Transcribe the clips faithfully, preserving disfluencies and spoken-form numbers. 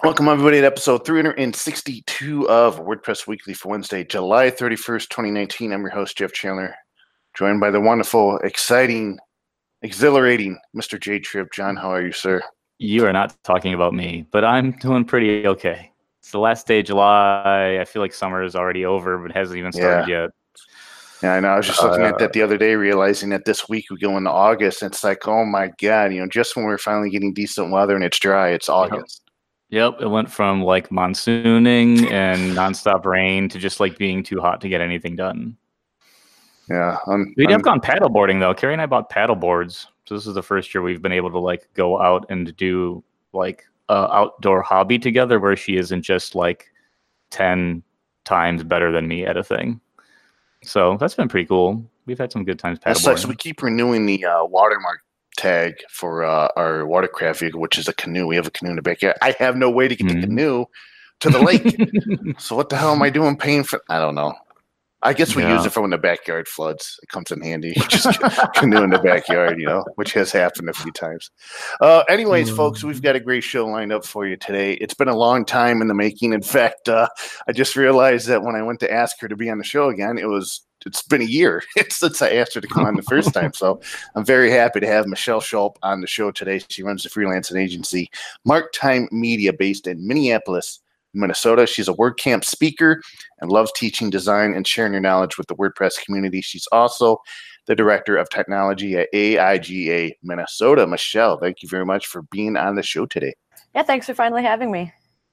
Welcome, everybody, to episode three hundred sixty-two of WordPress Weekly for Wednesday, July thirty-first, twenty nineteen. I'm your host, Jeff Chandler, joined by the wonderful, exciting, exhilarating Mister J Tripp. John, how are you, sir? You are not talking about me, but I'm doing pretty okay. It's the last day of July. I feel like summer is already over, but hasn't even started Yeah. yet. Yeah, I know. I was just looking Uh, at that the other day, realizing that this week we go into August. And it's like, oh my God, you know, just when we're finally getting decent weather and it's dry, it's August. Yep, it went from like monsooning and nonstop rain to just like being too hot to get anything done. Yeah. I'm, We I'm, have gone paddleboarding though. Carrie and I bought paddle boards, so this is the first year we've been able to like go out and do like a outdoor hobby together, where she isn't just like ten times better than me at a thing. So that's been pretty cool. We've had some good times It's like, paddleboarding. so we keep renewing the uh, watermark tag for uh, our watercraft vehicle, which is a canoe. We have a canoe in the backyard. I have no way to get Mhm. the canoe to the lake. So what the hell am I doing paying for? I don't know. I guess we Yeah. use it for when the backyard floods. It comes in handy. Just canoe in the backyard, you know, which has happened a few times. Uh, anyways, Mm. folks, we've got a great show lined up for you today. It's been a long time in the making. In fact, uh, I just realized that when I went to ask her to be on the show again, it was it's been a year since I asked her to come on the first time. So I'm very happy to have Michelle Schulp on the show today. She runs the freelancing agency Mark Time Media, based in Minneapolis, Minnesota. She's a WordCamp speaker and loves teaching design and sharing her knowledge with the WordPress community. She's also the director of technology at A I G A Minnesota. Michelle, thank you very much for being on the show today. Yeah, thanks for finally having me.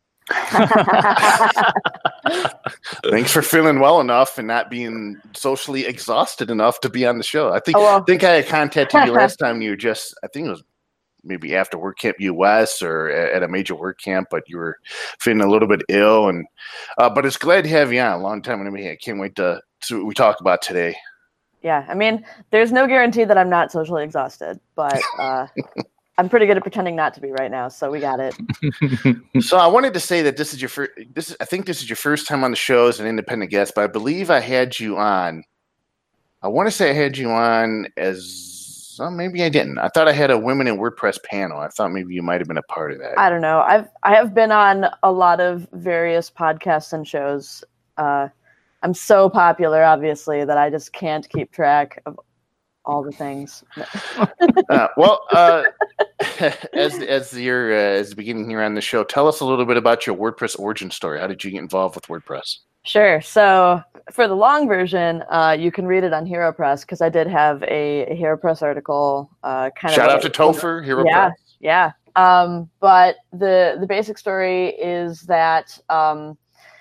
Thanks for feeling well enough and not being socially exhausted enough to be on the show. I think Oh, well. think I contacted you last time. You were just, I think it was maybe after WordCamp U S or at a major WordCamp, but you were feeling a little bit ill. And uh, but it's glad to have you on. A long time. I I can't wait to see what we talk about today. Yeah, I mean, there's no guarantee that I'm not socially exhausted, but uh, I'm pretty good at pretending not to be right now, so we got it. So I wanted to say that this is your first. This is, I think this is your first time on the show as an independent guest, but I believe I had you on. I want to say I had you on as well, maybe I didn't. I thought I had a Women in WordPress panel. I thought maybe you might have been a part of that. I don't know. I've I have been on a lot of various podcasts and shows. Uh, I'm so popular, obviously, that I just can't keep track of all the things. uh, well, uh, as as you're uh, as beginning here on the show, tell us a little bit about your WordPress origin story. How did you get involved with WordPress? Sure. So for the long version, uh, you can read it on HeroPress, because I did have a, a HeroPress article. Uh, kind Shout of out to Topher, HeroPress. Yeah, yeah. Um, but the the basic story is that um,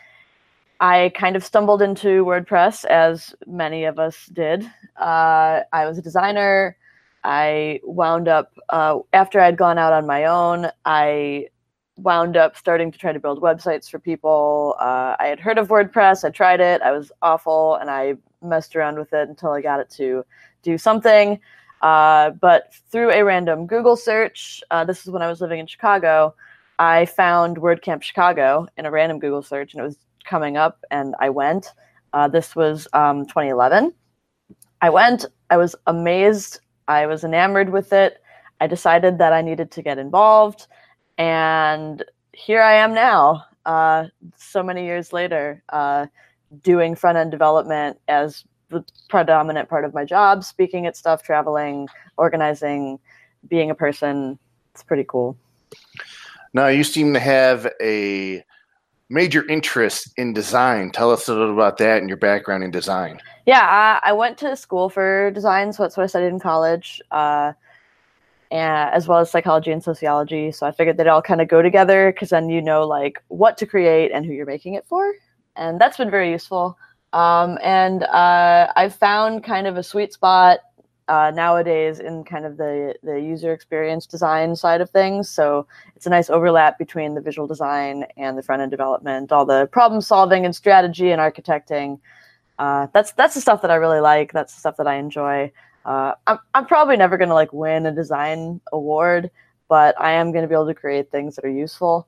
I kind of stumbled into WordPress, as many of us did. Uh, I was a designer. I wound up, uh, after I'd gone out on my own, I wound up starting to try to build websites for people. Uh, I had heard of WordPress. I tried it. I was awful, and I messed around with it until I got it to do something. Uh, but through a random Google search, uh, this is when I was living in Chicago, I found WordCamp Chicago in a random Google search, and it was coming up, and I went. Uh, this was um, twenty eleven. I went. I was amazed. I was enamored with it. I decided that I needed to get involved, and here I am now, uh, so many years later, uh, doing front-end development as the predominant part of my job, speaking at stuff, traveling, organizing, being a person. It's pretty cool. Now, you seem to have a major interest in design. Tell us a little about that and your background in design. Yeah, I, I went to school for design, so that's what I studied in college, uh, and, as well as psychology and sociology. So I figured they'd all kind of go together, because then you know like what to create and who you're making it for. And that's been very useful. Um, and uh, I've found kind of a sweet spot uh, nowadays in kind of the, the user experience design side of things. So it's a nice overlap between the visual design and the front-end development, all the problem solving and strategy and architecting. Uh, that's that's the stuff that I really like. That's the stuff that I enjoy. Uh, I'm I'm probably never going to like win a design award, but I am going to be able to create things that are useful.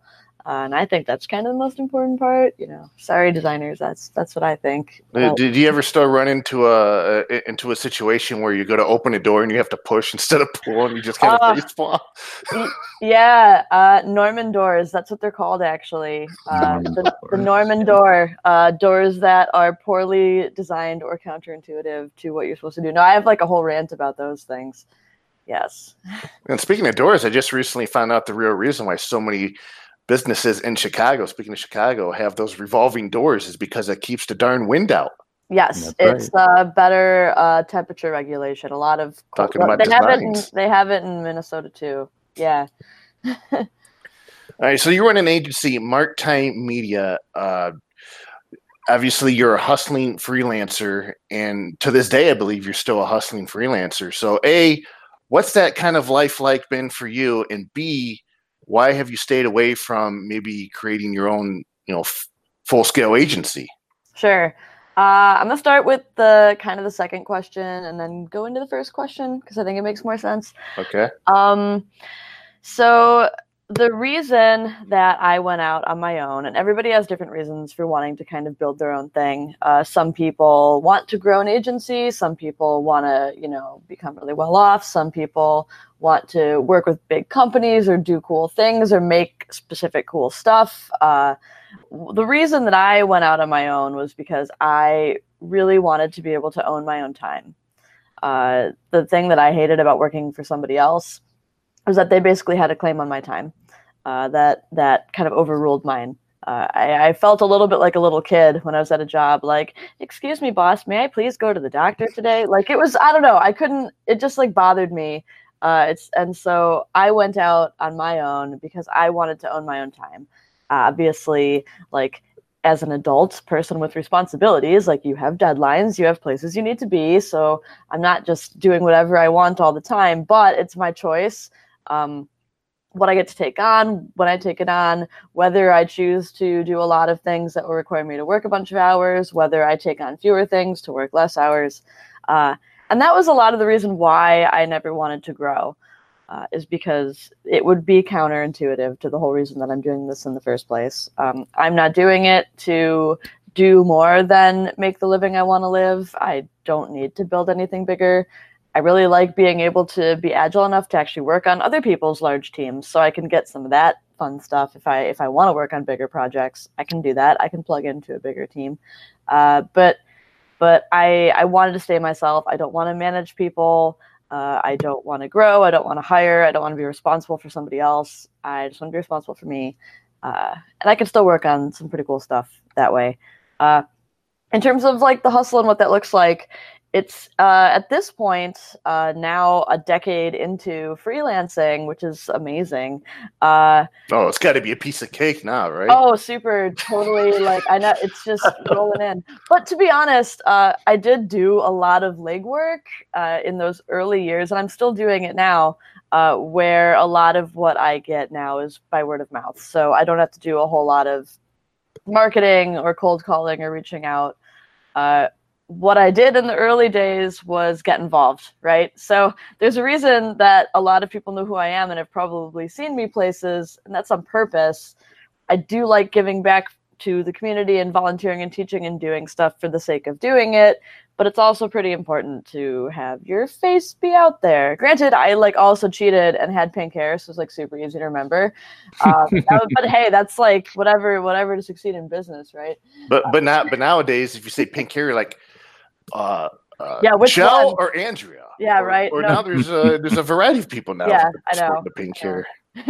Uh, and I think that's kind of the most important part. You know, sorry, designers. That's that's what I think. Uh, Did you ever still run into a uh, into a situation where you go to open a door and you have to push instead of pull, and you just kind of Uh, face fall? Yeah, uh, Norman doors. That's what they're called, actually. Uh, the, the Norman door. Uh, doors that are poorly designed or counterintuitive to what you're supposed to do. No, I have like a whole rant about those things. Yes. And speaking of doors, I just recently found out the real reason why so many businesses in Chicago, speaking of Chicago, have those revolving doors is because it keeps the darn wind out. Yes, That's it's uh, better uh, temperature regulation. A lot of cold, Talking about they have it. In, designs. they have it in Minnesota too. Yeah. All right, so you run an agency, Mark Time Media. Uh, obviously, you're a hustling freelancer, and to this day, I believe you're still a hustling freelancer. So, A, what's that kind of life like been for you? And B, why have you stayed away from maybe creating your own, you know, f- full-scale agency? Sure. Uh, I'm gonna start with the kind of the second question, and then go into the first question because I think it makes more sense. Okay. Um, so the reason that I went out on my own, and everybody has different reasons for wanting to kind of build their own thing. Uh, some people want to grow an agency. Some people want to, you know, become really well off. Some people want to work with big companies or do cool things or make specific cool stuff. Uh, the reason that I went out on my own was because I really wanted to be able to own my own time. Uh, the thing that I hated about working for somebody else was that they basically had a claim on my time. Uh, that that kind of overruled mine. Uh, I, I felt a little bit like a little kid when I was at a job, like, excuse me, boss, may I please go to the doctor today? Like, it was, I don't know, I couldn't, it just like bothered me. Uh, it's and so I went out on my own because I wanted to own my own time. Uh, obviously, like, as an adult person with responsibilities, like, you have deadlines, you have places you need to be. So I'm not just doing whatever I want all the time, but it's my choice. Um, what I get to take on, when I take it on, whether I choose to do a lot of things that will require me to work a bunch of hours, whether I take on fewer things to work less hours. Uh, and that was a lot of the reason why I never wanted to grow, uh, is because it would be counterintuitive to the whole reason that I'm doing this in the first place. Um, I'm not doing it to do more than make the living I want to live. I don't need to build anything bigger. I really like being able to be agile enough to actually work on other people's large teams, so I can get some of that fun stuff. If I if I want to work on bigger projects, I can do that. I can plug into a bigger team. Uh, but but I I wanted to stay myself. I don't want to manage people. Uh, I don't want to grow. I don't want to hire. I don't want to be responsible for somebody else. I just want to be responsible for me. Uh, and I can still work on some pretty cool stuff that way. Uh, in terms of like the hustle and what that looks like, it's uh, at this point uh, now a decade into freelancing, which is amazing. Uh, Oh, it's got to be a piece of cake now, right? oh, super, totally. Like, I know it's just rolling in. But to be honest, uh, I did do a lot of legwork uh, in those early years, and I'm still doing it now. Uh, where a lot of what I get now is by word of mouth, so I don't have to do a whole lot of marketing or cold calling or reaching out. Uh, what I did in the early days was get involved, right? So there's a reason that a lot of people know who I am and have probably seen me places, and that's on purpose. I do like giving back to the community and volunteering and teaching and doing stuff for the sake of doing it, but it's also pretty important to have your face be out there. Granted, I like also cheated and had pink hair, so it's like super easy to remember. Um, that, but hey, that's like whatever, whatever to succeed in business, right? But but not but nowadays, if you say pink hair, you're like, uh, uh, Yeah, which Michelle one? or Andrea? Yeah, or, right. Or No. now there's a there's a variety of people now. Yeah, that I know. sport the pink I know.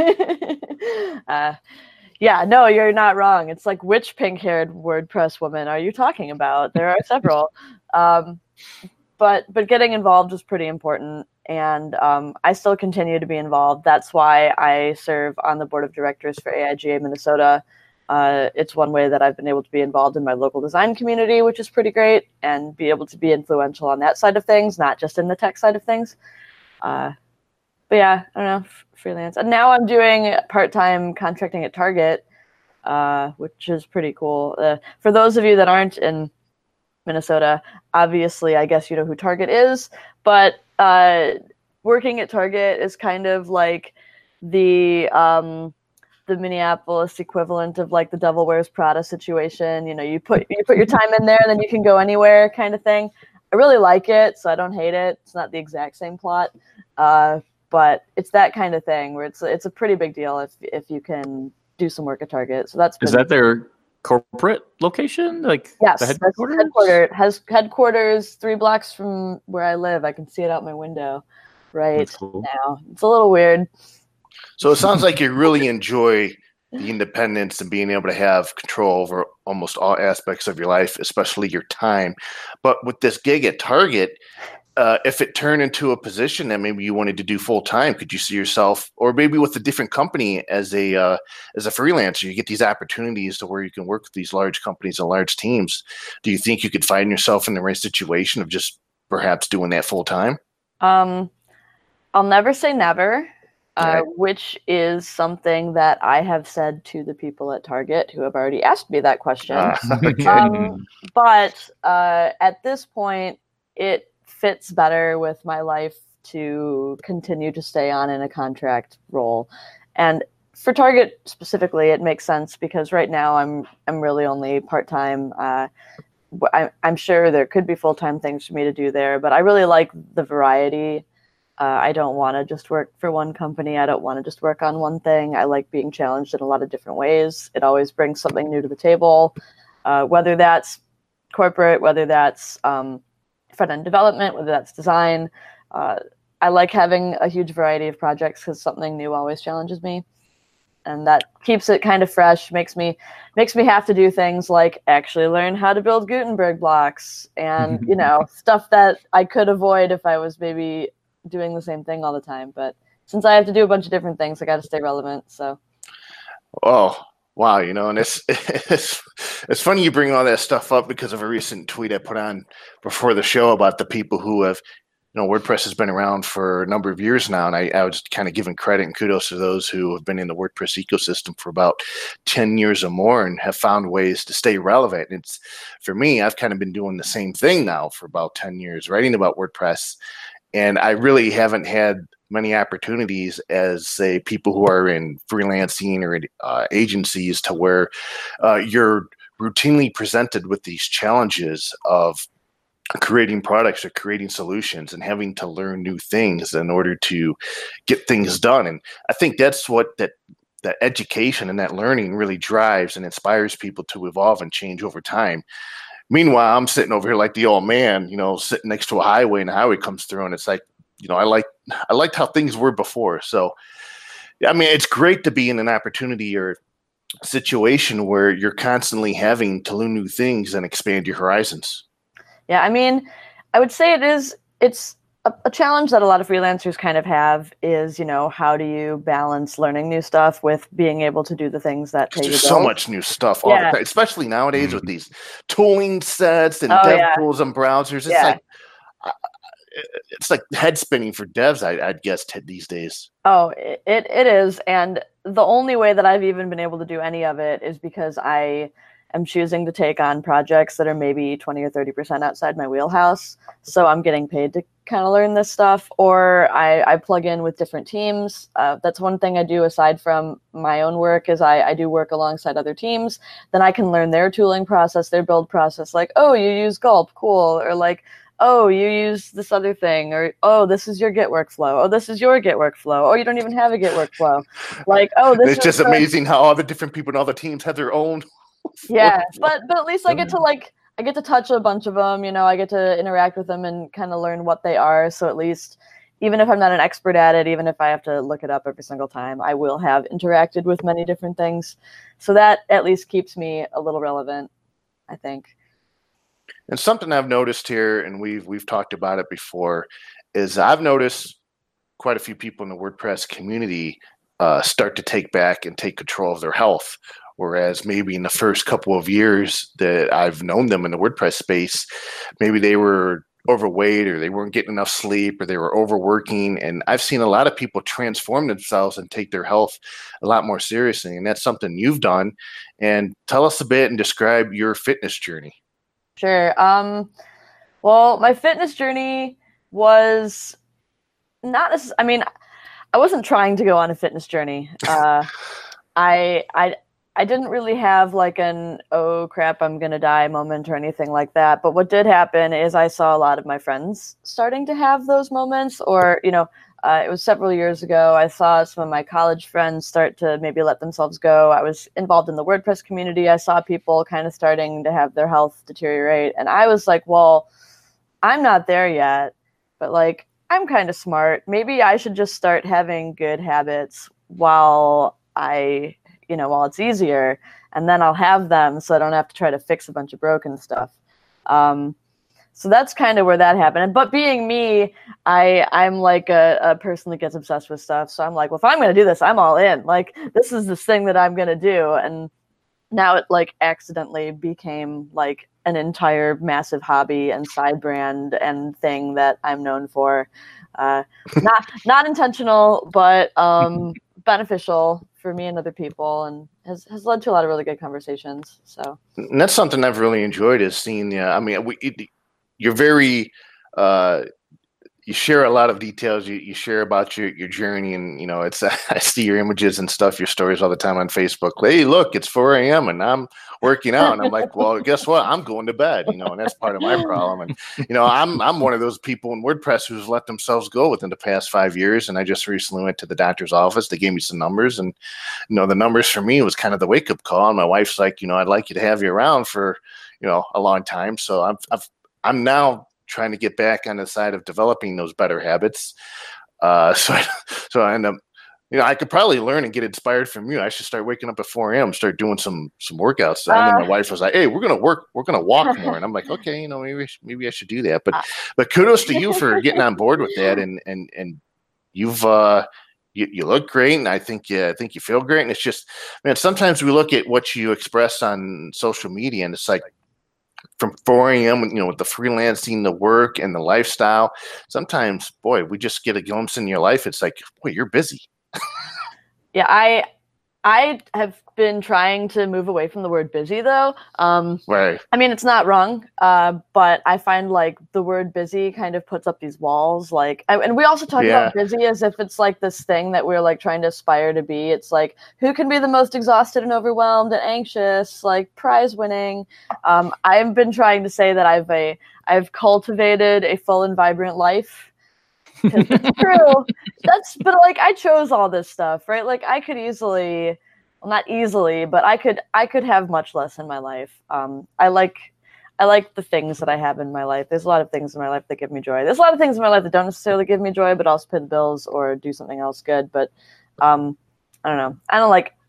hair. uh, yeah, no, you're not wrong. It's like, which pink-haired WordPress woman are you talking about? There are several. Um, but but getting involved is pretty important, and um, I still continue to be involved. That's why I serve on the board of directors for A I G A Minnesota. Uh, it's one way that I've been able to be involved in my local design community, which is pretty great, and be able to be influential on that side of things, not just in the tech side of things. Uh, but yeah, I don't know, f- freelance. And now I'm doing part-time contracting at Target, uh, which is pretty cool. Uh, for those of you that aren't in Minnesota, obviously, I guess you know who Target is, but uh, working at Target is kind of like the um, the Minneapolis equivalent of like the Devil Wears Prada situation. You know, you put you put your time in there, and then you can go anywhere, kind of thing. I really like it, so I don't hate it. It's not the exact same plot, uh, but it's that kind of thing where it's it's a pretty big deal if if you can do some work at Target. So that's been, is that their corporate location? Like yes, the headquarters? Headquarters has headquarters three blocks from where I live. I can see it out my window right cool. now. It's a little weird. So it sounds like you really enjoy the independence and being able to have control over almost all aspects of your life, especially your time. But with this gig at Target, uh, if it turned into a position that maybe you wanted to do full time, could you see yourself, or maybe with a different company as a uh, as a freelancer, you get these opportunities to where you can work with these large companies and large teams. Do you think you could find yourself in the right situation of just perhaps doing that full time? Um, I'll never say never. Uh, which is something that I have said to the people at Target who have already asked me that question. Uh, okay. um, but uh, at this point, it fits better with my life to continue to stay on in a contract role. And for Target specifically, it makes sense because right now I'm I'm really only part-time. Uh, I, I'm sure there could be full-time things for me to do there, but I really like the variety. Uh, I don't want to just work for one company. I don't want to just work on one thing. I like being challenged in a lot of different ways. It always brings something new to the table, uh, whether that's corporate, whether that's um, front-end development, whether that's design. Uh, I like having a huge variety of projects because something new always challenges me. And that keeps it kind of fresh, makes me makes me have to do things like actually learn how to build Gutenberg blocks and, you know, stuff that I could avoid if I was maybe doing the same thing all the time. But since I have to do a bunch of different things, I got to stay relevant. So, oh wow, you know, and it's it's it's funny you bring all that stuff up because of a recent tweet I put on before the show about the people who have, you know, WordPress has been around for a number of years now, and I, I was kind of giving credit and kudos to those who have been in the WordPress ecosystem for about ten years or more and have found ways to stay relevant. And it's for me, I've kind of been doing the same thing now for about ten years, writing about WordPress. And I really haven't had many opportunities as, say, people who are in freelancing or uh, agencies to where uh, you're routinely presented with these challenges of creating products or creating solutions and having to learn new things in order to get things done. And I think that's what that that education and that learning really drives and inspires people to evolve and change over time. Meanwhile, I'm sitting over here like the old man, you know, sitting next to a highway, and the highway comes through, and it's like, you know, I like I liked how things were before. So, I mean, it's great to be in an opportunity or situation where you're constantly having to learn new things and expand your horizons. Yeah, I mean, I would say it is. It's a, a challenge that a lot of freelancers kind of have is, you know, how do you balance learning new stuff with being able to do the things that pay you There's bills? so much new stuff, all Yeah. the time, especially nowadays with these tooling sets and Oh, dev yeah. tools and browsers. It's Yeah. like uh, it's like head spinning for devs, I, I'd guess, t- these days. Oh, it, it it is. And the only way that I've even been able to do any of it is because I am choosing to take on projects that are maybe twenty or thirty percent outside my wheelhouse. So I'm getting paid to kind of learn this stuff, or I, I plug in with different teams. Uh, that's one thing I do aside from my own work is I, I do work alongside other teams. Then I can learn their tooling process, their build process, like, oh, you use Gulp, cool. Or like, oh, you use this other thing, or, oh, this is your Git workflow. Oh, this is your Git workflow. Oh, you don't even have a Git workflow. Like, oh, this It's is just the- amazing how all the different people in all the teams have their own. Yeah, but but at least I get to like I get to touch a bunch of them. You know, I get to interact with them and kind of learn what they are. So at least, even if I'm not an expert at it, even if I have to look it up every single time, I will have interacted with many different things. So that at least keeps me a little relevant, I think. And something I've noticed here, and we've we've talked about it before, is I've noticed quite a few people in the WordPress community uh, start to take back and take control of their health. Whereas maybe in the first couple of years that I've known them in the WordPress space, maybe they were overweight or they weren't getting enough sleep or they were overworking. And I've seen a lot of people transform themselves and take their health a lot more seriously. And that's something you've done. And tell us a bit and describe your fitness journey. Sure. Um, well, my fitness journey was not, as, I mean, I wasn't trying to go on a fitness journey. Uh, I I I didn't really have like an oh crap I'm gonna die moment or anything like that. But what did happen is I saw a lot of my friends starting to have those moments, or you know, uh, it was several years ago. I saw some of my college friends start to maybe let themselves go. I was involved in the WordPress community. I saw people kind of starting to have their health deteriorate, and I was like, well, I'm not there yet, but like I'm kind of smart. Maybe I should just start having good habits while I, you know, while it's easier, and then I'll have them so I don't have to try to fix a bunch of broken stuff. Um, so that's kind of where that happened. But being me, I, I'm like a, a person that gets obsessed with stuff. So I'm like, well, if I'm going to do this, I'm all in. Like, this is this thing that I'm going to do. And now it like accidentally became like an entire massive hobby and side brand and thing that I'm known for. Uh, not, not intentional, but um, beneficial for me and other people, and has, has led to a lot of really good conversations. So and that's something I've really enjoyed is seeing, yeah, I mean, we, it, you're very, uh, you share a lot of details. You, you share about your, your journey, and you know, it's I see your images and stuff, your stories all the time on Facebook. Hey, look, it's four a.m. and I'm working out, and I'm like, well, guess what? I'm going to bed, you know, and that's part of my problem. And you know, I'm I'm one of those people in WordPress who's let themselves go within the past five years. And I just recently went to the doctor's office. They gave me some numbers, and you know, the numbers for me was kind of the wake up call. And my wife's like, you know, I'd like you to have you around for you know a long time. So I'm I've, I'm now trying to get back on the side of developing those better habits. Uh, so, I, so I end up, you know, I could probably learn and get inspired from you. I should start waking up at four a.m., start doing some some workouts. So, uh, and then my wife was like, "Hey, we're gonna work, we're gonna walk more." And I'm like, "Okay, you know, maybe maybe I should do that." But but kudos to you for getting on board with that, and and and you've uh, you you look great, and I think yeah, I think you feel great. And it's just, man, sometimes we look at what you express on social media, and it's like, from four a.m., you know, with the freelancing, the work, and the lifestyle, sometimes, boy, we just get a glimpse in your life. It's like, boy, you're busy. Yeah, I I have been trying to move away from the word busy, though. Um, right. I mean, it's not wrong, uh, but I find like the word busy kind of puts up these walls. Like, and we also talk yeah. about busy as if it's like this thing that we're like trying to aspire to be. It's like, who can be the most exhausted and overwhelmed and anxious, like prize winning. Um, I've been trying to say that I've a I've cultivated a full and vibrant life. It's true. That's but like I chose all this stuff, right? Like I could easily, well, not easily, but I could I could have much less in my life. Um, I like I like the things that I have in my life. There's a lot of things in my life that give me joy. There's a lot of things in my life that don't necessarily give me joy, but I'll pay the bills or do something else good. But um, I don't know. I don't like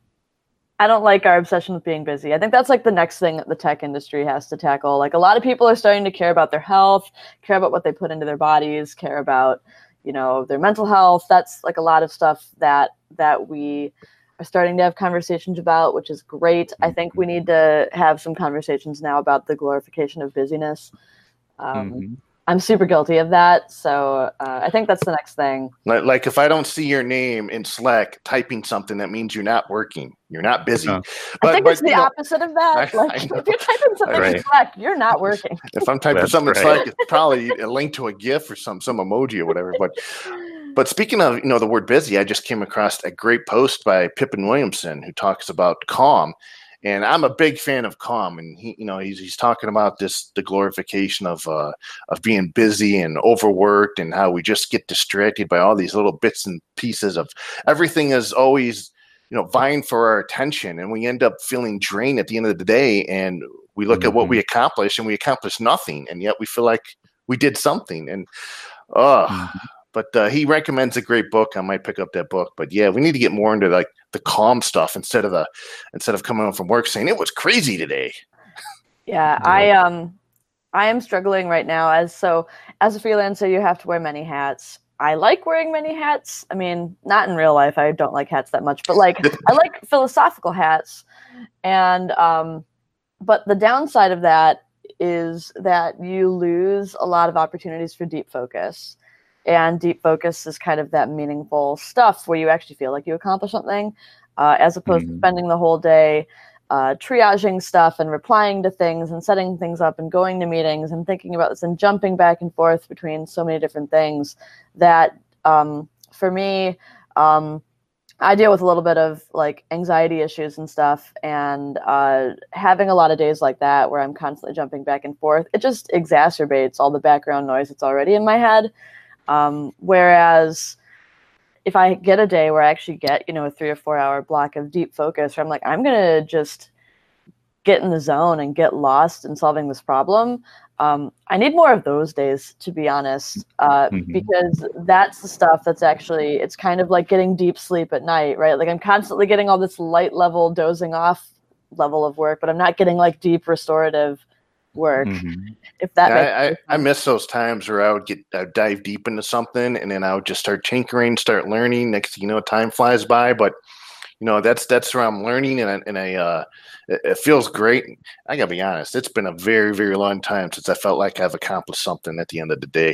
I don't like our obsession with being busy. I think that's like the next thing that the tech industry has to tackle. Like a lot of people are starting to care about their health, care about what they put into their bodies, care about, you know, their mental health. That's like a lot of stuff that that we are starting to have conversations about, which is great. I think we need to have some conversations now about the glorification of busyness. Um, mm-hmm. I'm super guilty of that. So uh, I think that's the next thing. Like, like if I don't see your name in Slack typing something, that means you're not working. You're not busy. Yeah. But, I think but, it's the know, opposite of that. I, like I if you're typing something right. in Slack, you're not working. If I'm typing That's something right. in Slack, it's probably a link to a GIF or some some emoji or whatever. But but speaking of, you know, the word busy, I just came across a great post by Pippin Williamson who talks about calm. And I'm a big fan of Calm, and he, you know, he's he's talking about this the glorification of uh, of being busy and overworked, and how we just get distracted by all these little bits and pieces of everything is always, you know, vying for our attention, and we end up feeling drained at the end of the day. And we look mm-hmm. at what we accomplish, and we accomplish nothing, and yet we feel like we did something. And oh. Mm-hmm. But uh, he recommends a great book. I might pick up that book. But yeah, we need to get more into like the calm stuff instead of the instead of coming home from work saying it was crazy today. Yeah, I um I am struggling right now. As so as a freelancer, you have to wear many hats. I like wearing many hats. I mean, not in real life. I don't like hats that much, but like I like philosophical hats. And um, but the downside of that is that you lose a lot of opportunities for deep focus. And deep focus is kind of that meaningful stuff where you actually feel like you accomplished something, uh, as opposed mm-hmm. to spending the whole day uh, triaging stuff and replying to things and setting things up and going to meetings and thinking about this and jumping back and forth between so many different things that um, for me, um, I deal with a little bit of like anxiety issues and stuff, and uh, having a lot of days like that where I'm constantly jumping back and forth, it just exacerbates all the background noise that's already in my head. Um, whereas if I get a day where I actually get, you know, a three or four hour block of deep focus, where I'm like, I'm going to just get in the zone and get lost in solving this problem. Um, I need more of those days, to be honest, uh, mm-hmm. because that's the stuff that's actually, it's kind of like getting deep sleep at night, right? Like I'm constantly getting all this light level dozing off level of work, but I'm not getting like deep restorative work. Mm-hmm. If that yeah, makes I, I, I miss those times where I would get I'd dive deep into something and then I would just start tinkering, start learning. Next thing you know, time flies by, but you know, that's that's where I'm learning, and I, and I uh, it, it feels great. I gotta be honest; it's been a very, very long time since I felt like I've accomplished something at the end of the day.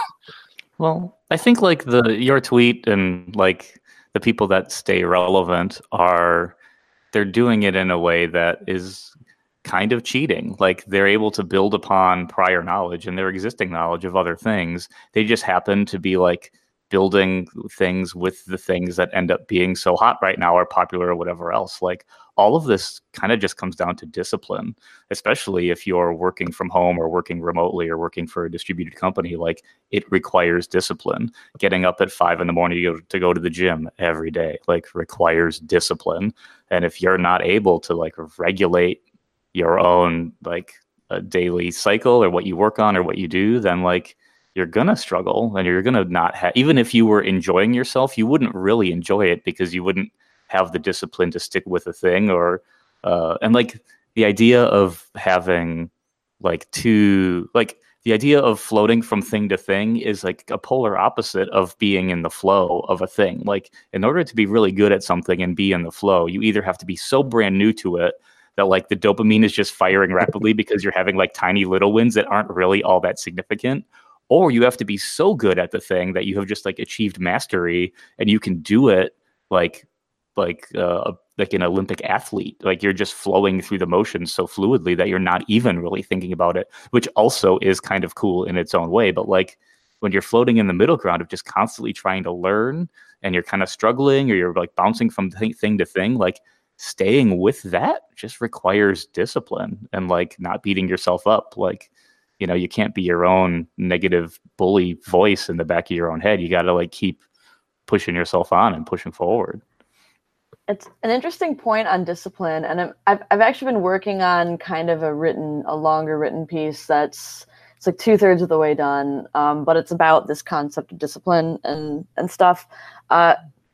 Well, I think like the your tweet and like the people that stay relevant are they're doing it in a way that is kind of cheating. Like they're able to build upon prior knowledge and their existing knowledge of other things. They just happen to be like building things with the things that end up being so hot right now or popular or whatever else. Like all of this kind of just comes down to discipline, especially if you're working from home or working remotely or working for a distributed company. Like it requires discipline. Getting up at five in the morning to go, to go to the gym every day, like requires discipline. And if you're not able to like regulate your own like a daily cycle or what you work on or what you do, then like you're going to struggle and you're going to not have, even if you were enjoying yourself, you wouldn't really enjoy it because you wouldn't have the discipline to stick with a thing or, uh, and like the idea of having like two, like the idea of floating from thing to thing is like a polar opposite of being in the flow of a thing. Like in order to be really good at something and be in the flow, you either have to be so brand new to it that like the dopamine is just firing rapidly because you're having like tiny little wins that aren't really all that significant. Or you have to be so good at the thing that you have just like achieved mastery and you can do it like like uh, like an Olympic athlete. Like you're just flowing through the motions so fluidly that you're not even really thinking about it, which also is kind of cool in its own way. But like when you're floating in the middle ground of just constantly trying to learn and you're kind of struggling or you're like bouncing from th- thing to thing, like staying with that just requires discipline and like not beating yourself up. Like, you know, you can't be your own negative bully voice in the back of your own head. You got to like keep pushing yourself on and pushing forward. It's an interesting point on discipline. And I'm, I've, I've actually been working on kind of a written, a longer written piece that's, it's like two thirds of the way done. Um, but it's about this concept of discipline and, and stuff. Uh,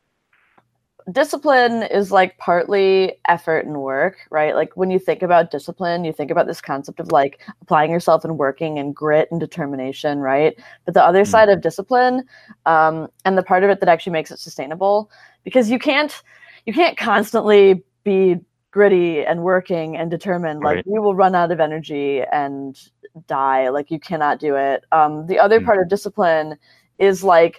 Discipline is like partly effort and work, right? Like when you think about discipline, you think about this concept of like applying yourself and working and grit and determination, right? But the other mm-hmm. side of discipline, um, and the part of it that actually makes it sustainable, because you can't, you can't constantly be gritty and working and determined. Like right. You will run out of energy and die. Like you cannot do it. Um, the other mm-hmm. part of discipline is like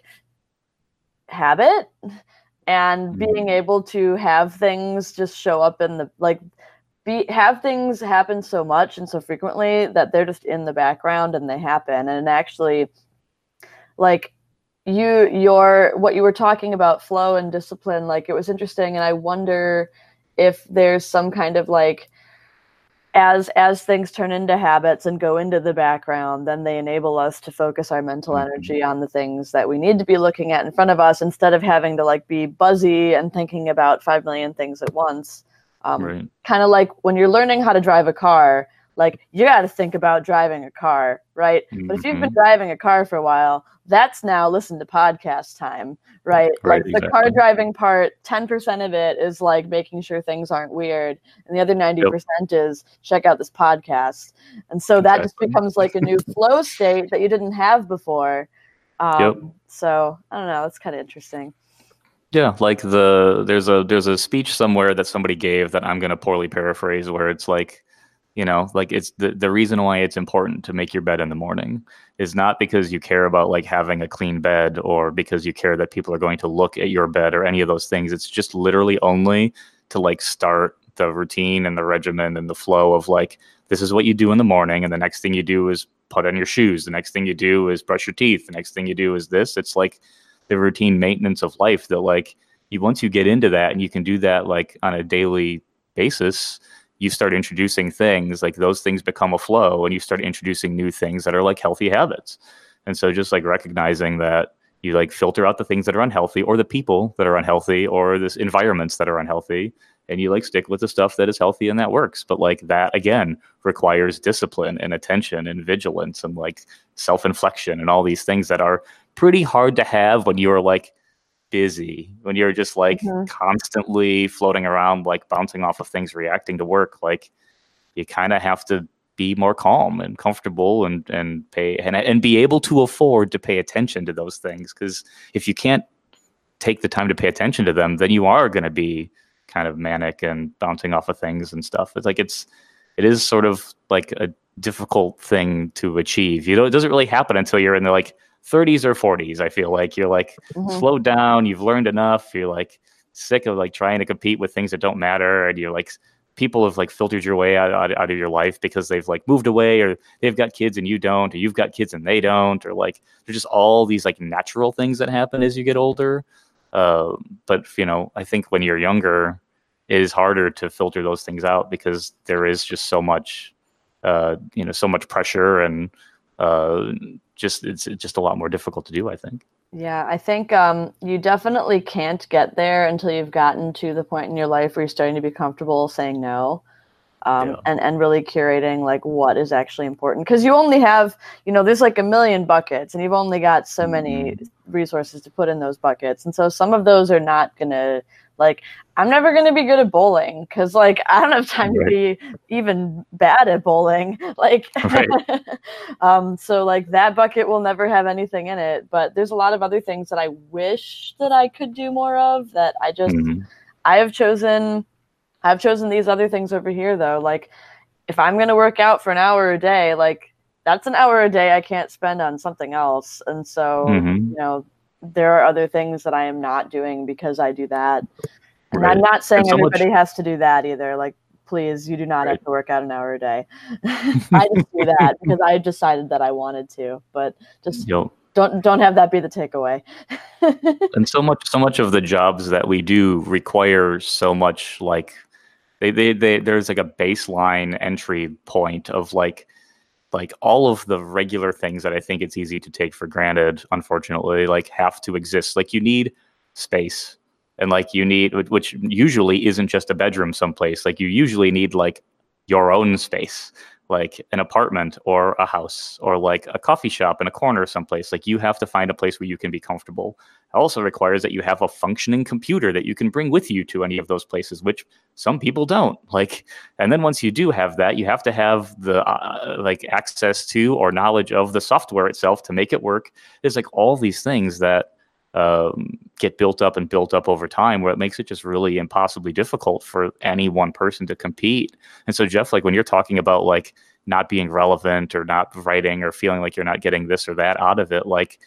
habit. And being able to have things just show up in the, like, be have things happen so much and so frequently that they're just in the background and they happen. And actually, like, you, your, what you were talking about, flow and discipline, like, it was interesting. And I wonder if there's some kind of, like, as as things turn into habits and go into the background, then they enable us to focus our mental mm-hmm. energy on the things that we need to be looking at in front of us instead of having to like be buzzy and thinking about five million things at once. Um, right. Kind of like when you're learning how to drive a car, like you got to think about driving a car, right? Mm-hmm. But if you've been driving a car for a while, that's now listen to podcast time, right? Right, like exactly. The car driving part, ten percent of it is like making sure things aren't weird. And the other ninety percent yep. is check out this podcast. And so that exactly. just becomes like a new flow state that you didn't have before. Um, yep. So I don't know. It's kind of interesting. Yeah, like the there's a there's a speech somewhere that somebody gave that I'm going to poorly paraphrase where it's like, you know, like it's the, the reason why it's important to make your bed in the morning is not because you care about like having a clean bed or because you care that people are going to look at your bed or any of those things. It's just literally only to like start the routine and the regimen and the flow of like, this is what you do in the morning. And the next thing you do is put on your shoes. The next thing you do is brush your teeth. The next thing you do is this. It's like the routine maintenance of life that like you once you get into that and you can do that like on a daily basis, you start introducing things like those things become a flow, and you start introducing new things that are like healthy habits. And so just like recognizing that you like filter out the things that are unhealthy, or the people that are unhealthy, or this environments that are unhealthy, and you like stick with the stuff that is healthy and that works. But like that again requires discipline and attention and vigilance and like self-inflection and all these things that are pretty hard to have when you're like busy, when you're just like mm-hmm. constantly floating around, like bouncing off of things, reacting to work. Like you kind of have to be more calm and comfortable and and pay and and be able to afford to pay attention to those things. Because if you can't take the time to pay attention to them, then you are going to be kind of manic and bouncing off of things and stuff. It's like it's it is sort of like a difficult thing to achieve. You know, it doesn't really happen until you're in the like thirties or forties. I feel like you're like mm-hmm. slowed down, you've learned enough, you're like sick of like trying to compete with things that don't matter, and you're like people have like filtered your way out, out, out of your life because they've like moved away, or they've got kids and you don't, or you've got kids and they don't, or like there's just all these like natural things that happen as you get older. Uh, but, you know, I think when you're younger, it is harder to filter those things out because there is just so much, uh, you know, so much pressure, and uh, just it's, it's just a lot more difficult to do, I think. Yeah, I think um, you definitely can't get there until you've gotten to the point in your life where you're starting to be comfortable saying no. Um, yeah. and, and really curating like what is actually important. Because you only have, you know, there's like a million buckets and you've only got so many resources to put in those buckets. And so some of those are not going to, like, I'm never going to be good at bowling because, like, I don't have time right. to be even bad at bowling. Like, right. um, so, like, that bucket will never have anything in it. But there's a lot of other things that I wish that I could do more of that I just, mm-hmm. I have chosen... I've chosen these other things over here, though. Like, if I'm going to work out for an hour a day, like, that's an hour a day I can't spend on something else. And so, mm-hmm. you know, there are other things that I am not doing because I do that. And right. I'm not saying so everybody much... has to do that either. Like, please, you do not right. have to work out an hour a day. I just do that because I decided that I wanted to. But just... Yo. Don't don't have that be the takeaway. And so much so much of the jobs that we do require so much like they, they they there's like a baseline entry point of like like all of the regular things that I think it's easy to take for granted, unfortunately, like have to exist. Like you need space, and like you need, which usually isn't just a bedroom someplace. Like you usually need like your own space, like an apartment or a house or like a coffee shop in a corner someplace. Like you have to find a place where you can be comfortable. It also requires that you have a functioning computer that you can bring with you to any of those places, which some people don't. Like, and then once you do have that, you have to have the uh, like access to or knowledge of the software itself to make it work. There's like all these things that um, get built up and built up over time, where it makes it just really impossibly difficult for any one person to compete. And so, Jeff, like when you're talking about like not being relevant or not writing or feeling like you're not getting this or that out of it, like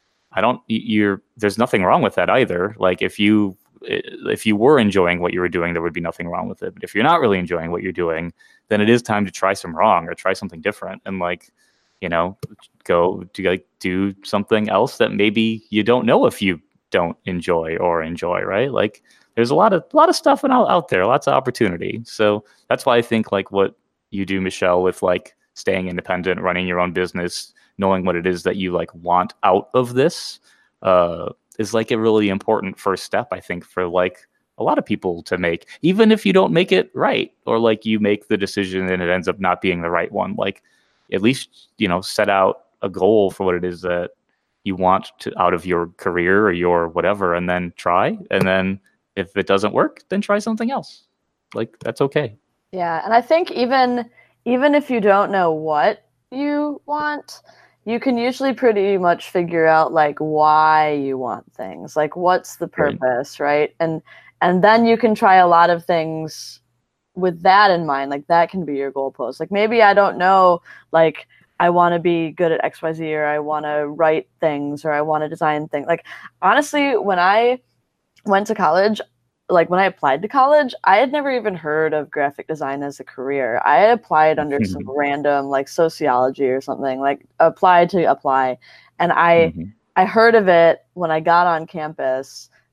I don't, you're, there's nothing wrong with that either. Like if you, if you were enjoying what you were doing, there would be nothing wrong with it. But if you're not really enjoying what you're doing, then it is time to try some wrong or try something different. And like, you know, go to like do something else that maybe you don't know if you don't enjoy or enjoy, right? Like there's a lot of a lot of stuff out, out there, lots of opportunity. So that's why I think like what you do, Michelle, with like staying independent, running your own business, knowing what it is that you like want out of this, uh, is like a really important first step, I think, for like a lot of people to make, even if you don't make it right, or like you make the decision and it ends up not being the right one. Like at least, you know, set out a goal for what it is that you want to out of your career or your whatever, and then try. And then if it doesn't work, then try something else. Like that's okay. Yeah. And I think even, even if you don't know what you want, you can usually pretty much figure out like why you want things, like what's the purpose, right? right? And, and then you can try a lot of things with that in mind. Like that can be your goalpost. Like maybe I don't know, like I want to be good at X Y Z, or I want to write things, or I want to design things. Like honestly, when I went to college, like when I applied to college, I had never even heard of graphic design as a career. I had applied under mm-hmm. some random like sociology or something, like applied to apply. And I, mm-hmm. I heard of it when I got on campus,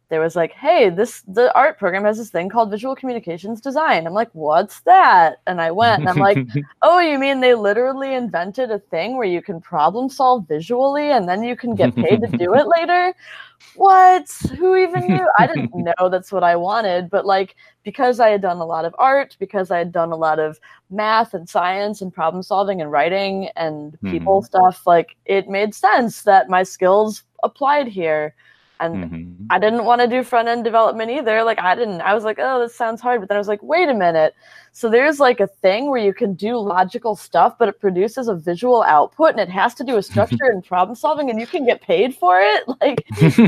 there was like, hey, this the art program has this thing called visual communications design. I'm like, what's that? And I went and I'm like, oh, you mean they literally invented a thing where you can problem solve visually and then you can get paid to do it later? What? Who even knew? I didn't know that's what I wanted, but like, because I had done a lot of art, because I had done a lot of math and science and problem solving and writing and people mm-hmm. stuff, like it made sense that my skills applied here. And mm-hmm. I didn't want to do front end development either. Like I didn't, I was like, oh, this sounds hard. But then I was like, wait a minute. So there's like a thing where you can do logical stuff, but it produces a visual output and it has to do with structure and problem solving and you can get paid for it. Like,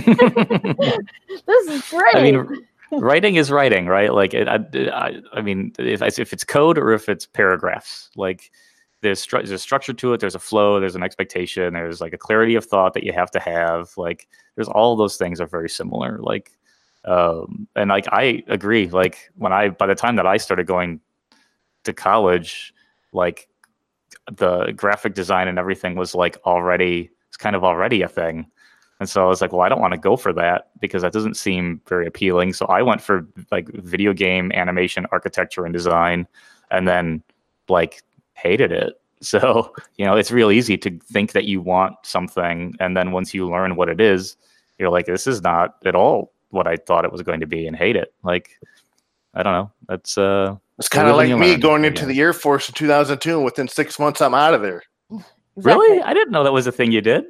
this is great. I mean, writing is writing, right? Like, it, I, I, I mean, if, if it's code or if it's paragraphs, like there's, stru- there's a structure to it. There's a flow. There's an expectation. There's like a clarity of thought that you have to have. Like, there's all those things are very similar. Like, um, and like I agree. Like when I, by the time that I started going to college, like the graphic design and everything was like already, it's kind of already a thing. And so I was like, well, I don't want to go for that because that doesn't seem very appealing. So I went for like video game animation, architecture, and design, and then like hated it. So, you know, it's real easy to think that you want something. And then once you learn what it is, you're like, this is not at all what I thought it was going to be, and hate it. Like, I don't know. That's uh, it's kind of like me going into the Air Force in two thousand two, and within six months, I'm out of there. Exactly. Really? I didn't know that was a thing you did.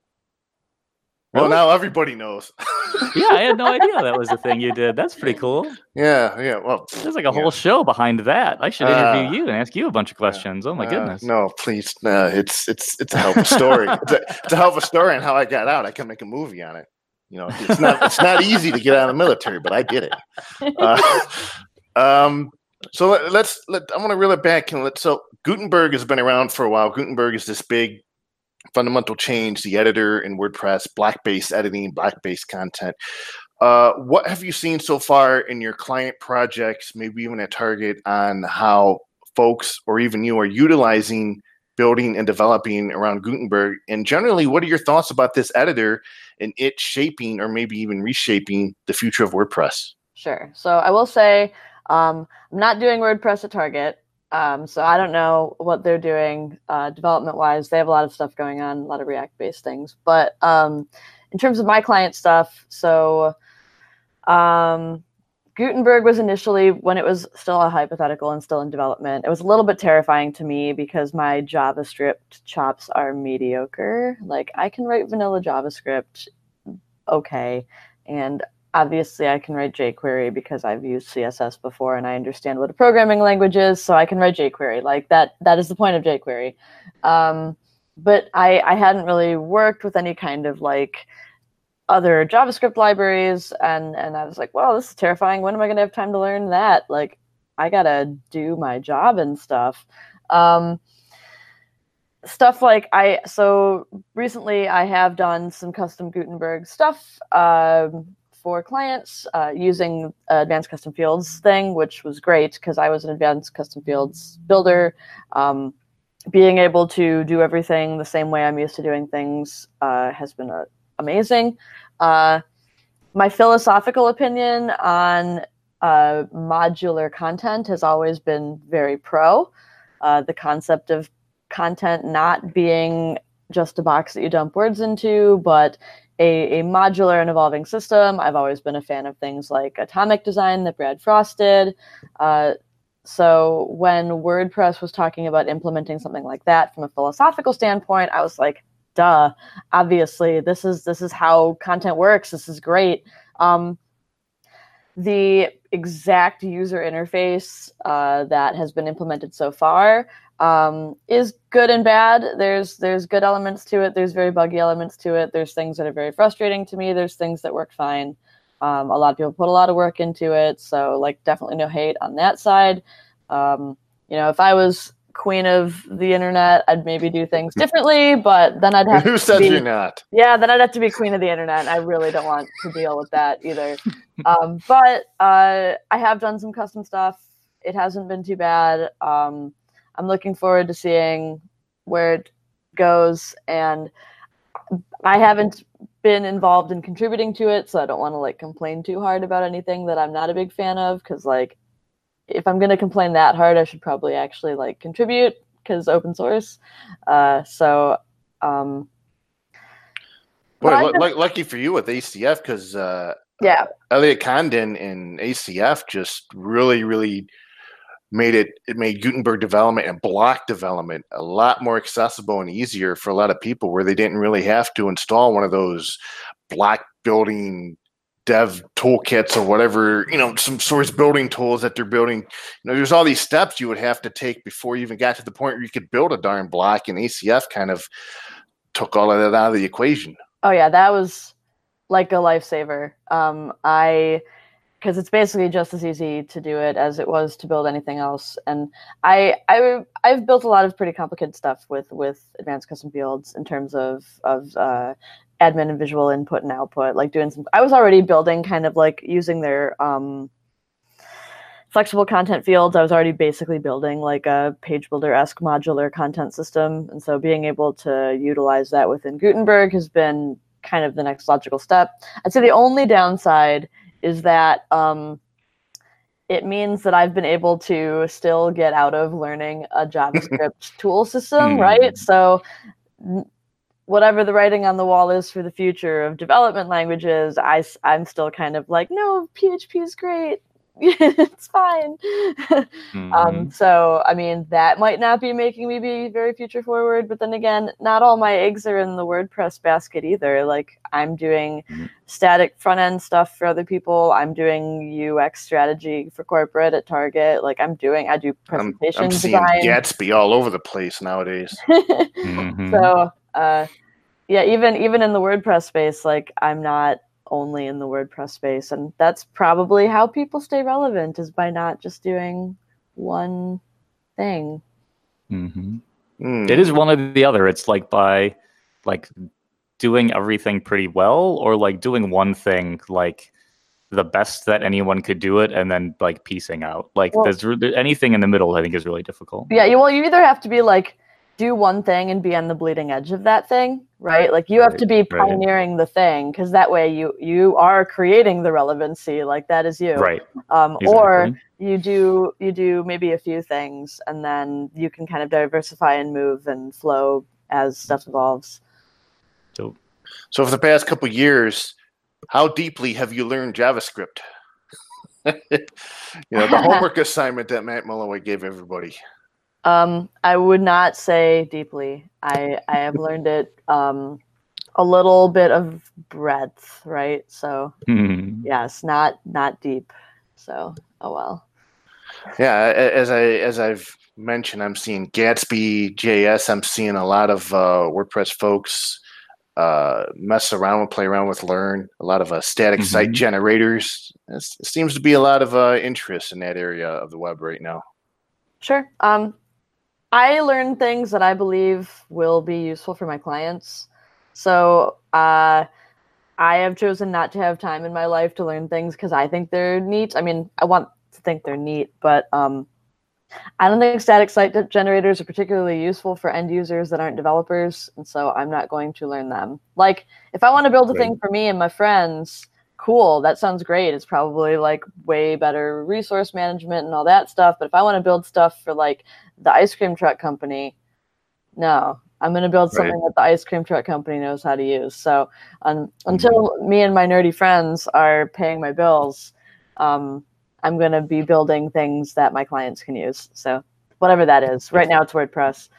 Well, Really? now everybody knows. Yeah, I had no idea that was the thing you did. That's pretty cool. Yeah, yeah. Well, there's like a yeah. whole show behind that. I should interview Uh, you and ask you a bunch of questions. Oh my uh, goodness. No, please. No, it's it's it's a hell of a story. it's, a, it's a hell of a story on how I got out. I can make a movie on it. You know, it's not it's not easy to get out of the military, but I did it. Uh, um. So let, let's let. I want to reel it back and let. So Gutenberg has been around for a while. Gutenberg is this big fundamental change, the editor in WordPress, black-based editing, black-based content. Uh, what have you seen so far in your client projects, maybe even at Target, on how folks or even you are utilizing, building, and developing around Gutenberg? And generally, what are your thoughts about this editor and it shaping or maybe even reshaping the future of WordPress? Sure. So I will say um, I'm not doing WordPress at Target. Um, so I don't know what they're doing uh, development-wise. They have a lot of stuff going on, a lot of React-based things. But um, in terms of my client stuff, so um, Gutenberg was initially, when it was still a hypothetical and still in development, it was a little bit terrifying to me because my JavaScript chops are mediocre. Like, I can write vanilla JavaScript okay, and obviously, I can write jQuery because I've used C S S before and I understand what a programming language is, so I can write jQuery. Like that, that is the point of jQuery. Um, but I, I hadn't really worked with any kind of like other JavaScript libraries, and and I was like, well, this is terrifying. When am I going to have time to learn that? Like, I gotta do my job and stuff. Um, Stuff like I, so recently I have done some custom Gutenberg stuff. Um, for clients uh, using uh, advanced custom fields thing, which was great because I was an advanced custom fields builder. Um, being able to do everything the same way I'm used to doing things uh, has been uh, amazing. Uh, my philosophical opinion on uh, modular content has always been very pro. Uh, the concept of content not being just a box that you dump words into, but A, a modular and evolving system. I've always been a fan of things like Atomic Design that Brad Frost did. Uh, so when WordPress was talking about implementing something like that from a philosophical standpoint, I was like, duh, obviously, this is this is how content works. This is great. Um, the exact user interface uh, that has been implemented so far um, is good and bad. There's there's good elements to it. There's very buggy elements to it. There's things that are very frustrating to me. There's things that work fine. Um, a lot of people put a lot of work into it. So like definitely no hate on that side. Um, you know, if I was queen of the internet, I'd maybe do things differently, but then I'd have Who to said be, you're not? Yeah, then I'd have to be queen of the internet. And I really don't want to deal with that either. um, but uh, I have done some custom stuff. It hasn't been too bad. Um, I'm looking forward to seeing where it goes. And I haven't been involved in contributing to it, so I don't want to like complain too hard about anything that I'm not a big fan of, because like if I'm going to complain that hard, I should probably actually like contribute, because open source. Uh, so um, Boy, I l- just- l- lucky for you with A C F, because uh, yeah, Elliot Condon in A C F just really, really made it, it made Gutenberg development and block development a lot more accessible and easier for a lot of people, where they didn't really have to install one of those block building dev toolkits or whatever, you know, some source building tools that they're building. You know, there's all these steps you would have to take before you even got to the point where you could build a darn block, and A C F kind of took all of that out of the equation. oh yeah, that was like a lifesaver. Um, I because it's basically just as easy to do it as it was to build anything else. And I, I I've built a lot of pretty complicated stuff with with advanced custom fields in terms of of uh, admin and visual input and output. Like doing some, I was already building kind of like using their um, flexible content fields. I was already basically building like a page builder-esque modular content system, and so being able to utilize that within Gutenberg has been kind of the next logical step. I'd say the only downside is that um, it means that I've been able to still get out of learning a JavaScript tool system, Mm. right? So n- whatever the writing on the wall is for the future of development languages, I, I'm still kind of like, no, P H P is great. It's fine. Mhm. Um, so, I mean, that might not be making me be very future forward, but then again, not all my eggs are in the WordPress basket either. Like, I'm doing Mhm. static front end stuff for other people. I'm doing U X strategy for corporate at Target. Like, I'm doing, I do I'm, presentation I'm seeing design. Gatsby all over the place nowadays. Mhm. So, uh, yeah, even even in the WordPress space, like I'm not only in the WordPress space, and that's probably how people stay relevant, is by not just doing one thing. Mhm. Hmm. It is one or the other. It's like by like doing everything pretty well, or like doing one thing like the best that anyone could do it, and then like piecing out. Like Well- there's re- anything in the middle, I think, is really difficult. Yeah, you, well, you either have to be like do one thing and be on the bleeding edge of that thing, right? Like you have Right, to be right. pioneering the thing, because that way you you are creating the relevancy. Like that is you, Right. Um, Or Exactly. you do you do maybe a few things, and then you can kind of diversify and move and flow as stuff evolves. So So for the past couple years, how deeply have you learned JavaScript? You know, the homework assignment that Matt Mulloway gave everybody. Um, I would not say deeply. I I have learned it um, a little bit of breadth, right? So hmm. yes, not not deep. So oh well. Yeah, a- as I as I've mentioned, I'm seeing Gatsby J S. I'm seeing a lot of uh, WordPress folks uh, mess around and play around with Learn. A lot of uh, static site Mhm. generators. It's, it seems to be a lot of uh, interest in that area of the web right now. Sure. Um, I learn things that I believe will be useful for my clients. So uh, I have chosen not to have time in my life to learn things because I think they're neat. I mean, I want to think they're neat, but um, I don't think static site de- generators are particularly useful for end users that aren't developers, and so I'm not going to learn them. Like, if I want to build a Right. thing for me and my friends, cool, that sounds great. It's probably like way better resource management and all that stuff. But if I want to build stuff for like the ice cream truck company, no, I'm going to build Right. something that the ice cream truck company knows how to use. So um, until me and my nerdy friends are paying my bills, um, I'm going to be building things that my clients can use. So whatever that is. Right now it's WordPress.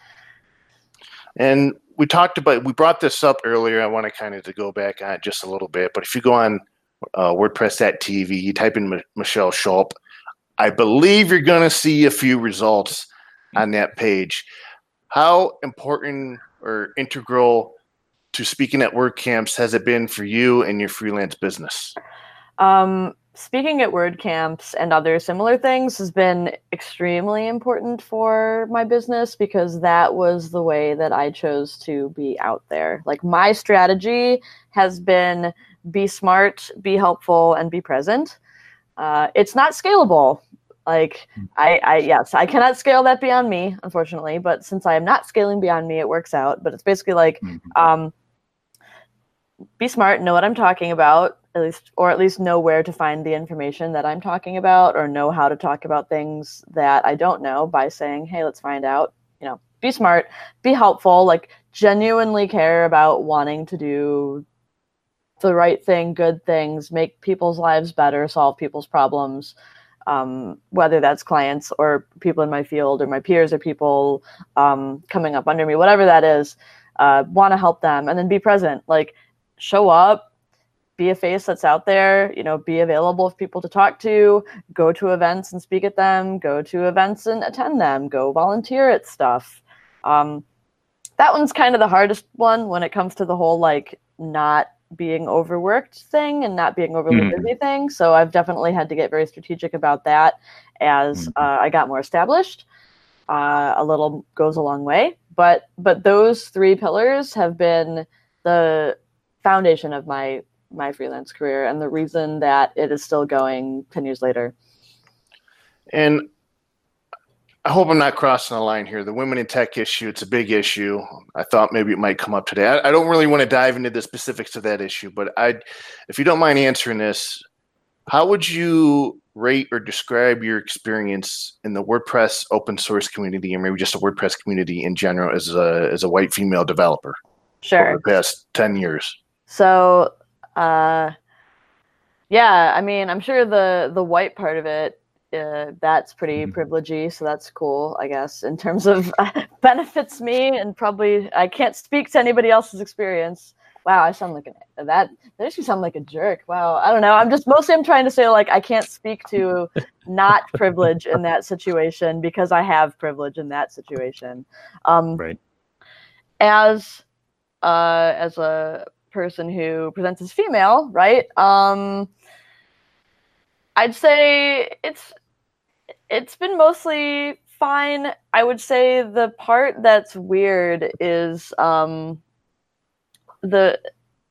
And we talked about, we brought this up earlier. I want to kind of to go back on it just a little bit. But if you go on uh, WordPress dot T V, you type in M- Michelle Schulp, I believe you're going to see a few results on that page. How important or integral to speaking at WordCamps has it been for you and your freelance business? Um, speaking at WordCamps and other similar things has been extremely important for my business because that was the way that I chose to be out there. Like my strategy has been be smart, be helpful, and be present. Uh, it's not scalable. Like I, I, yes, I cannot scale that beyond me, unfortunately. But since I am not scaling beyond me, it works out. But it's basically like, Mhm. um, be smart, know what I'm talking about, at least, or at least know where to find the information that I'm talking about, or know how to talk about things that I don't know by saying, hey, let's find out. You know, be smart, be helpful, like genuinely care about wanting to do the right thing, good things, make people's lives better, solve people's problems, um, whether that's clients or people in my field or my peers or people um, coming up under me, whatever that is, uh, want to help them, and then be present, like show up, be a face that's out there, you know, be available for people to talk to, go to events and speak at them, go to events and attend them, go volunteer at stuff. Um, that one's kind of the hardest one when it comes to the whole, like, not being overworked thing and not being overly Mm. busy thing. So I've definitely had to get very strategic about that as Mm. uh, I got more established. Uh, a little goes a long way, but but those three pillars have been the foundation of my my freelance career and the reason that it is still going ten years later. And I hope I'm not crossing the line here. The women in tech issue, it's a big issue. I thought maybe it might come up today. I, I don't really want to dive into the specifics of that issue, but I, if you don't mind answering this, how would you rate or describe your experience in the WordPress open source community, or maybe just the WordPress community in general, as a as a white female developer Sure. over the past ten years? So, uh, yeah, I mean, I'm sure the the white part of it, uh, that's pretty Mhm. privilegey, so that's cool, I guess, in terms of benefits me, and probably I can't speak to anybody else's experience. Wow, I sound like an, that. That actually sound like a jerk. Wow, I don't know. I'm just mostly I'm trying to say, like, I can't speak to not privilege in that situation because I have privilege in that situation. Um, Right. As uh, as a person who presents as female, right? Um, I'd say it's it's been mostly fine. I would say the part that's weird is um, the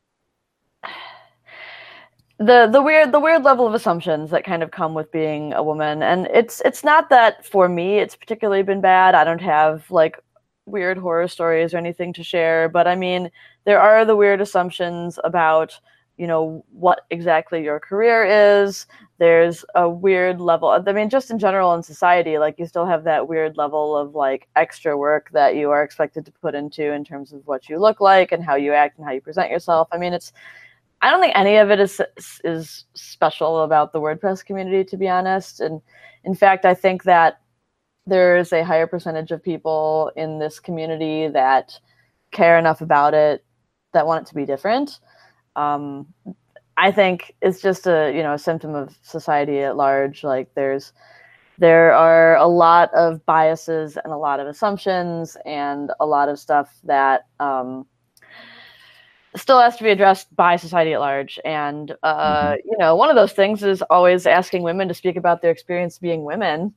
the the weird the weird level of assumptions that kind of come with being a woman. And it's it's not that for me it's particularly been bad. I don't have like weird horror stories or anything to share, but I mean, there are the weird assumptions about, you know, what exactly your career is. There's a weird level, I mean, just in general in society, like, you still have that weird level of like extra work that you are expected to put into in terms of what you look like and how you act and how you present yourself. I mean, it's, I don't think any of it is is special about the WordPress community, to be honest. And in fact, I think that there's a higher percentage of people in this community that care enough about it, that want it to be different. Um, I think it's just a, you know, a symptom of society at large. Like, there's, there are a lot of biases and a lot of assumptions and a lot of stuff that um, still has to be addressed by society at large. And, uh, Mhm. you know, one of those things is always asking women to speak about their experience being women.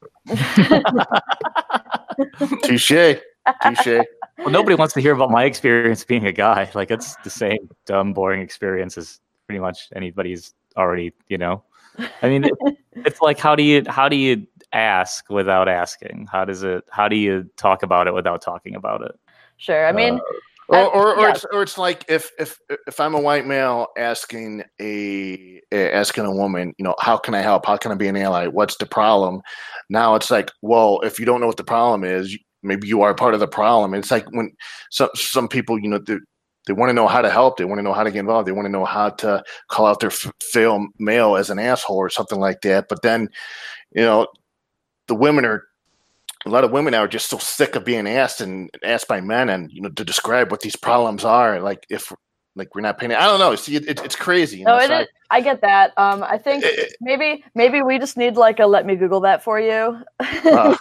Touche. Touche. Well, nobody wants to hear about my experience being a guy. Like, it's the same dumb, boring experience as pretty much anybody's already, you know. I mean, it, it's like, how do you how do you ask without asking? How does it? How do you talk about it without talking about it? Sure. I mean, Or, I- or, or, yeah. it's, or it's like if, if if I'm a white male asking a asking a woman, you know, how can I help? How can I be an ally? What's the problem? Now it's like, well, if you don't know what the problem is, maybe you are part of the problem. It's like when some some people, you know, they, they want to know how to help. They want to know how to get involved. They want to know how to call out their f- fail male as an asshole or something like that. But then, you know, the women are. A lot of women now are just so sick of being asked and asked by men, and you know, to describe what these problems are. Like, if like we're not paying, I don't know. See, it, it, it's crazy. You No, know? it So I- is, I get that. Um, I think Eh, eh. maybe maybe we just need like a let me Google that for you. Uh,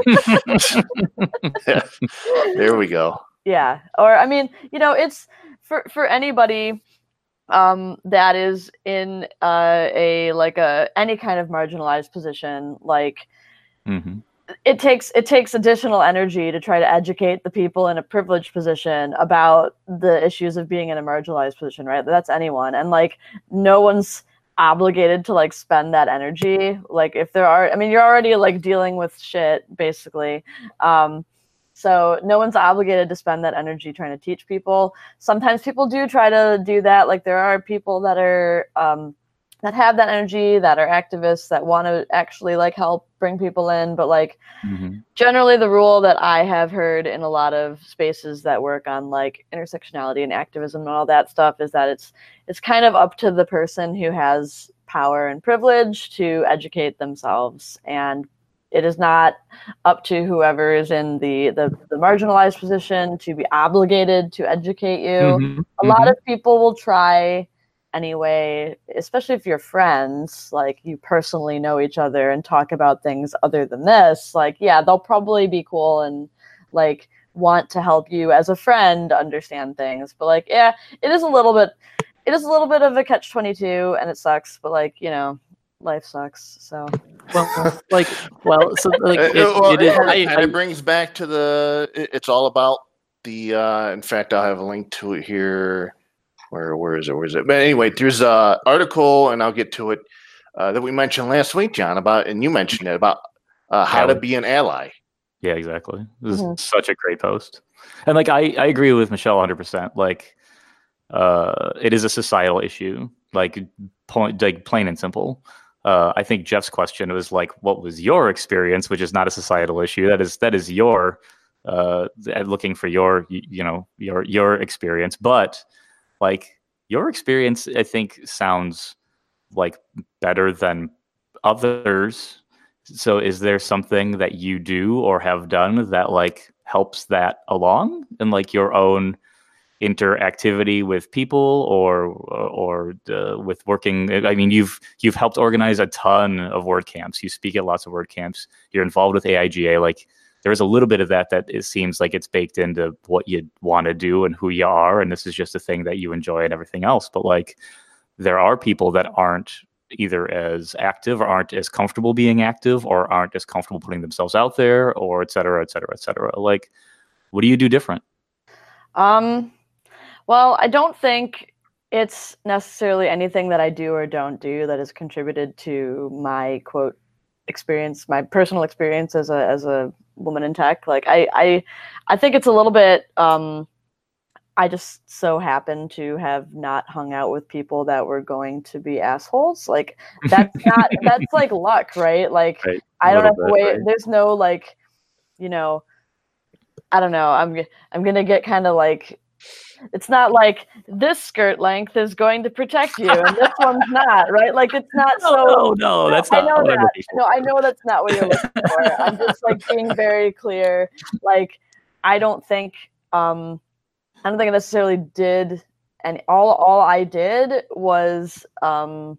yeah, there we go. Yeah. Or I mean, you know, it's for for anybody um, that is in uh, a like a any kind of marginalized position, like. Mhm. It takes it takes additional energy to try to educate the people in a privileged position about the issues of being in a marginalized position, right? That's anyone, and like no one's obligated to like spend that energy. Like, if there are, I mean, you're already like dealing with shit basically, um, So no one's obligated to spend that energy trying to teach people. Sometimes people do try to do that. Like there are people that are um, that have that energy, that are activists, that want to actually like help bring people in. But like mm-hmm. generally the rule that I have heard in a lot of spaces that work on like intersectionality and activism and all that stuff is that it's it's kind of up to the person who has power and privilege to educate themselves. And it is not up to whoever is in the, the, the marginalized position to be obligated to educate you. Mm-hmm. A lot mm-hmm. of people will try anyway, especially if you're friends, like you personally know each other and talk about things other than this, like, yeah, they'll probably be cool and like want to help you as a friend understand things. But like, yeah, it is a little bit, it is a little bit of a catch twenty-two and it sucks, but like, you know, life sucks. So, well, like, well, so like, it, well, it, is, it, I, it kind I, of brings back to the, it, it's all about the, uh, in fact, I'll have a link to it here. Where where is it? Where is it? But anyway, there's an article, and I'll get to it, uh, that we mentioned last week, John, about, and you mentioned it, about uh, how to be an ally. Yeah, exactly. This mm-hmm. is such a great post. And like, I, I agree with Michelle one hundred percent. Like, uh, it is a societal issue, like, point, like plain and simple. Uh, I think Jeff's question was like, what was your experience, which is not a societal issue. That is, that is your, uh, looking for your, you know, your, your experience. But like your experience, I think sounds like better than others. So is there something that you do or have done that like helps that along in like your own interactivity with people or or uh, with working? I mean, you've you've helped organize a ton of WordCamps. You speak at lots of WordCamps. You're involved with A I G A. Like there's a little bit of that that it seems like it's baked into what you want to do and who you are, and this is just a thing that you enjoy and everything else. But like, there are people that aren't either as active or aren't as comfortable being active or aren't as comfortable putting themselves out there, or et cetera, et cetera, et cetera. Like, what do you do different? Um, well, I don't think it's necessarily anything that I do or don't do that has contributed to my quote experience, my personal experience as a as a woman in tech. Like I I, I think it's a little bit. Um, I just so happen to have not hung out with people that were going to be assholes. Like that's not that's like luck, right? Like right. I don't have to wait. Right. There's no like, you know, I don't know. I'm I'm gonna get kind of like. It's not like this skirt length is going to protect you and this one's not, right? Like it's not no, so. No, no, that's not. I know what that. No, I know that's not what you're looking for. I'm just like being very clear. Like I don't think, um, I don't think I necessarily did, and all all I did was um,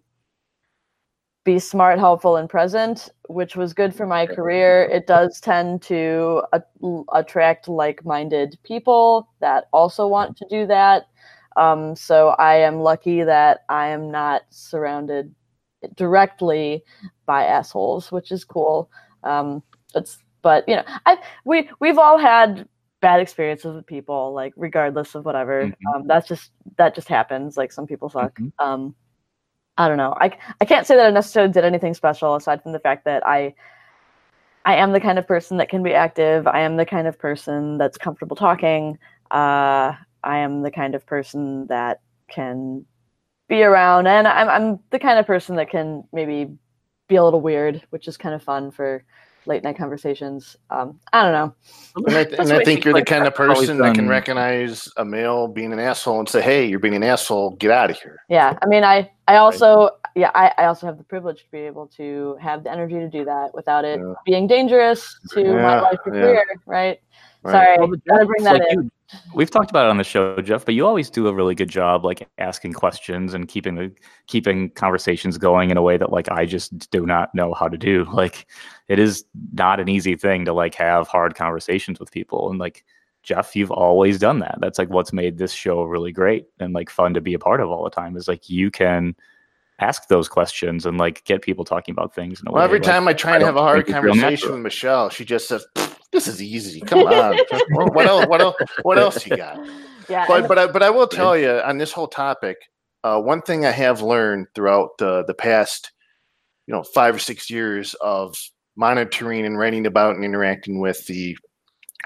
be smart, helpful, and present, which was good for my career. It does tend to uh, attract like-minded people that also want to do that. Um, so I am lucky that I am not surrounded directly by assholes, which is cool. Um, it's, but you know, I we we've all had bad experiences with people, like regardless of whatever. Mm-hmm. Um, that's just that just happens. Like some people suck. Mm-hmm. Um, I don't know. I, I can't say that I necessarily did anything special aside from the fact that I I am the kind of person that can be active. I am the kind of person that's comfortable talking. Uh, I am the kind of person that can be around, and I'm I'm the kind of person that can maybe be a little weird, which is kind of fun for late night conversations. Um, I don't know. And I, th- and I think you're the kind of person that can recognize a male being an asshole and say, "Hey, you're being an asshole. Get out of here." Yeah, I mean, I I also right. yeah I, I also have the privilege to be able to have the energy to do that without it yeah. being dangerous to yeah, my life or yeah. career. Right. Right. Sorry, well, gotta bring that like in. You, we've talked about it on the show, Jeff, but you always do a really good job, like asking questions and keeping the keeping conversations going in a way that, like, I just do not know how to do. Like, it is not an easy thing to like have hard conversations with people, and like Jeff, you've always done that. That's like what's made this show really great and like fun to be a part of all the time. Is like you can ask those questions and like get people talking about things. In a well, way every like, time I try and have a hard conversation with Michelle, she just says, "This is easy. Come on. what else? What else? What else you got?" Yeah. But but I, but I will tell you on this whole topic, uh, one thing I have learned throughout the the past, you know, five or six years of monitoring and writing about and interacting with the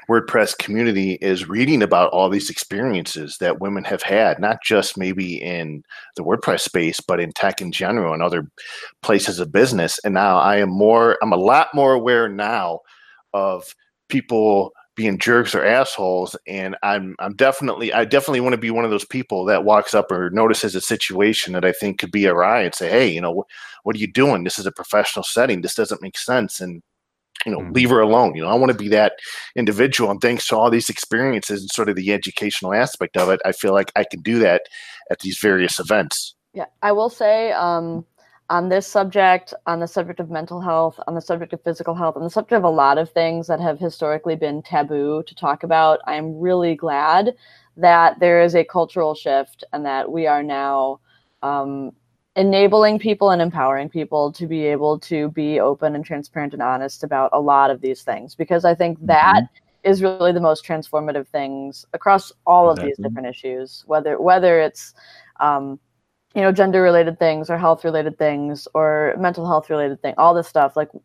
WordPress community is reading about all these experiences that women have had, not just maybe in the WordPress space, but in tech in general and other places of business. And now I am more, I'm a lot more aware now of people being jerks or assholes. And I'm, I'm definitely, I definitely want to be one of those people that walks up or notices a situation that I think could be awry and say, hey, you know, what, what are you doing? This is a professional setting. This doesn't make sense. And, you know, mm-hmm. leave her alone. You know, I want to be that individual. And thanks to all these experiences and sort of the educational aspect of it, I feel like I can do that at these various events. Yeah, I will say, um, on this subject, on the subject of mental health, on the subject of physical health, on the subject of a lot of things that have historically been taboo to talk about, I'm really glad that there is a cultural shift and that we are now um, enabling people and empowering people to be able to be open and transparent and honest about a lot of these things, because I think that mm-hmm. is really the most transformative things across all exactly. of these different issues, whether whether it's um, you know, gender related things or health related things or mental health related thing, all this stuff. Like,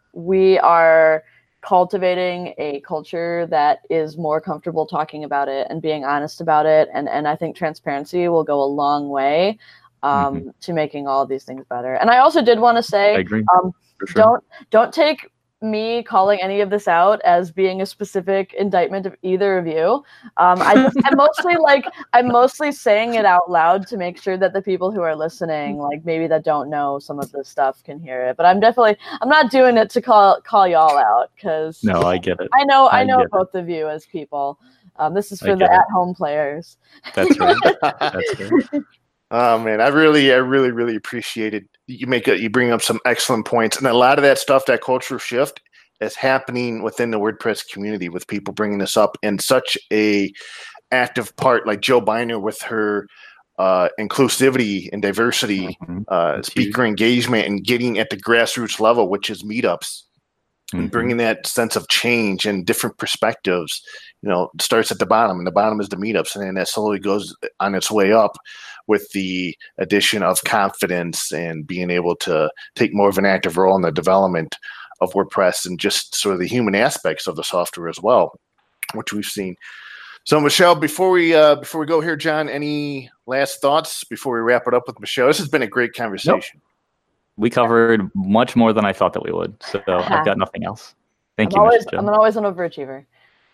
we are cultivating a culture that is more comfortable talking about it and being honest about it. And, and I think transparency will go a long way um, mm-hmm. to making all of these things better. And I also did want to say, I agree. Um, sure. don't, don't take me calling any of this out as being a specific indictment of either of you. Um, I just, I'm mostly like, I'm mostly saying it out loud to make sure that the people who are listening, like maybe that don't know some of this stuff, can hear it. But I'm definitely, I'm not doing it to call call y'all out, because no, I get it. I know, I, I know both it. of you as people. Um, this is for the at-home players. That's right. That's right. Oh man, I really, I really, really appreciate it. You make a, you bring up some excellent points, and a lot of that stuff, that cultural shift, is happening within the WordPress community with people bringing this up in such a active part, like Jill Biner with her uh, inclusivity and diversity, mm-hmm. uh, speaker engagement, and getting at the grassroots level, which is meetups, mm-hmm. and bringing that sense of change and different perspectives. You know, it starts at the bottom, and the bottom is the meetups, and then that slowly goes on its way up with the addition of confidence and being able to take more of an active role in the development of WordPress and just sort of the human aspects of the software as well, which we've seen. So, Michelle, before we uh, before we go here, John, any last thoughts before we wrap it up with Michelle? This has been a great conversation. Nope. We covered much more than I thought that we would, so uh-huh. I've got nothing else. Thank I'm you, always, Michelle. I'm always an overachiever.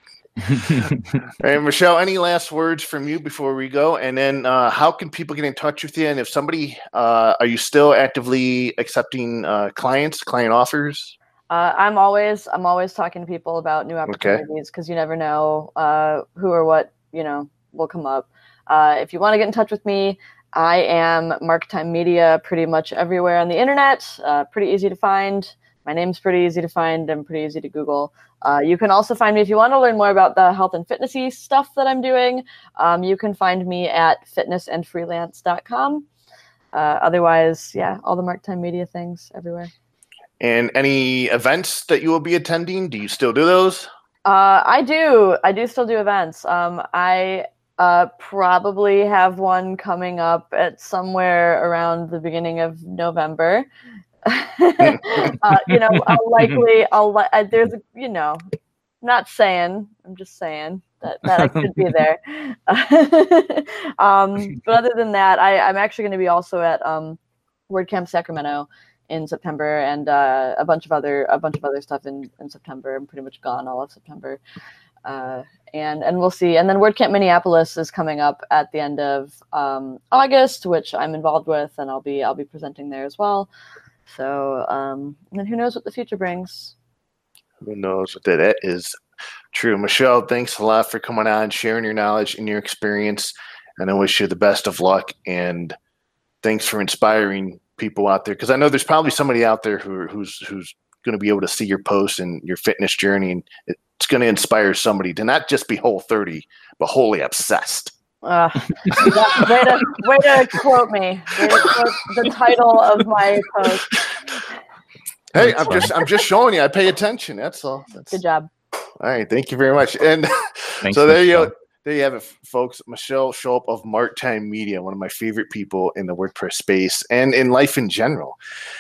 Hey, Michelle, any last words from you before we go? And then uh, how can people get in touch with you? And if somebody, uh, are you still actively accepting uh, clients, client offers? Uh, I'm always, I'm always talking to people about new opportunities, because okay. you never know uh, who or what, you know, will come up. Uh, if you want to get in touch with me, I am Marktime Media pretty much everywhere on the internet. Uh, pretty easy to find. My name's pretty easy to find and pretty easy to Google. Uh, you can also find me, if you want to learn more about the health and fitnessy stuff that I'm doing, um, you can find me at fitness and freelance dot com. Uh, otherwise, yeah, all the Marktime Media things everywhere. And any events that you will be attending? Do you still do those? Uh, I do. I do still do events. Um, I uh, probably have one coming up at somewhere around the beginning of November. uh, you know, I'll likely, I'll li- I, there's, you know, not saying, I'm just saying that, that I could be there. um, but other than that, I, I'm actually going to be also at um, WordCamp Sacramento in September, and uh, a bunch of other, a bunch of other stuff in, in September. I'm pretty much gone all of September. Uh, and, and we'll see. And then WordCamp Minneapolis is coming up at the end of um, August, which I'm involved with, and I'll be, I'll be presenting there as well. So, um, and who knows what the future brings? Who knows what that, that is true. Michelle, thanks a lot for coming on, sharing your knowledge and your experience. And I wish you the best of luck. And thanks for inspiring people out there, because I know there's probably somebody out there who who's who's going to be able to see your post and your fitness journey, and it's going to inspire somebody to not just be Whole thirty, but wholly obsessed. Uh, way to way to quote me. Way to quote the title of my post. Hey, I'm just I'm just showing you. I pay attention. That's all. That's... Good job. All right, thank you very much. And Thanks, so there Michelle. you go. There you have it, folks. Michelle Schulp of Marktime Media, one of my favorite people in the WordPress space and in life in general.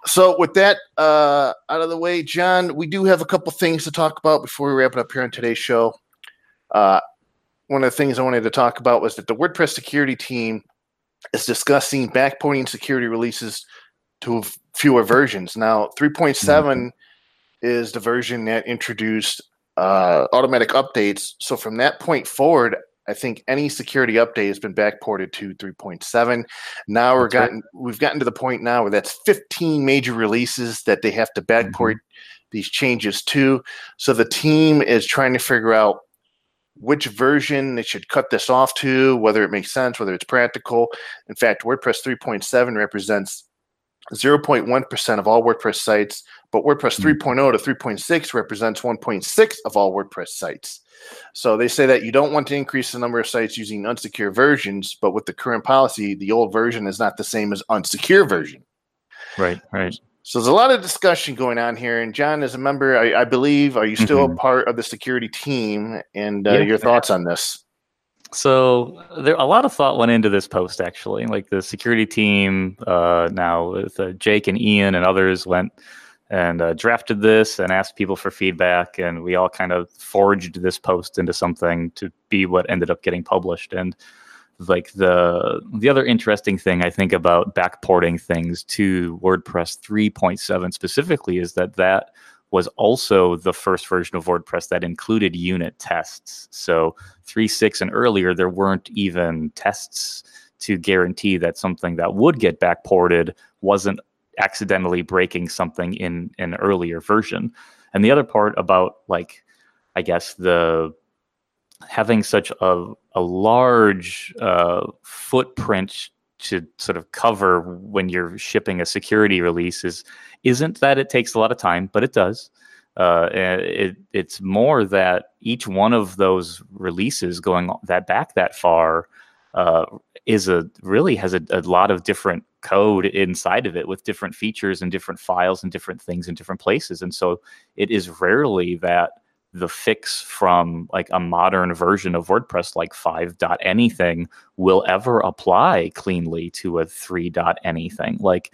So with that uh, out of the way, John, we do have a couple things to talk about before we wrap it up here on today's show. Uh, one of the things I wanted to talk about was that the WordPress security team is discussing backporting security releases to fewer versions. Now, three point seven mm-hmm. is the version that introduced uh, automatic updates. So from that point forward, I think any security update has been backported to three point seven. Now we're gotten right. we've gotten to the point now where that's fifteen major releases that they have to backport mm-hmm. these changes to. So the team is trying to figure out which version they should cut this off to, whether it makes sense, whether it's practical. In fact, WordPress three point seven represents zero point one percent of all WordPress sites, but WordPress mm-hmm. three point oh to three point six represents one point six of all WordPress sites. So they say that you don't want to increase the number of sites using unsecure versions, but with the current policy, the old version is not the same as unsecure version. Right, right. So there's a lot of discussion going on here. And John, as a member, I, I believe, are you still mm-hmm. a part of the security team? And uh, yeah. your thoughts on this? So there a lot of thought went into this post, actually. Like the security team uh, now with uh, Jake and Ian and others went and uh, drafted this and asked people for feedback, and we all kind of forged this post into something to be what ended up getting published. And like the the other interesting thing I think about backporting things to WordPress three point seven specifically is that that was also the first version of WordPress that included unit tests. So three point six and earlier, there weren't even tests to guarantee that something that would get backported wasn't accidentally breaking something in an earlier version. And the other part about, like, I guess the having such a, a large uh, footprint to sort of cover when you're shipping a security release is, isn't that it takes a lot of time, but it does. Uh, it, it's more that each one of those releases going that back that far uh, is a really has a, a lot of different code inside of it with different features and different files and different things in different places. And so it is rarely that the fix from like a modern version of WordPress like five dot anything will ever apply cleanly to a three dot anything. Like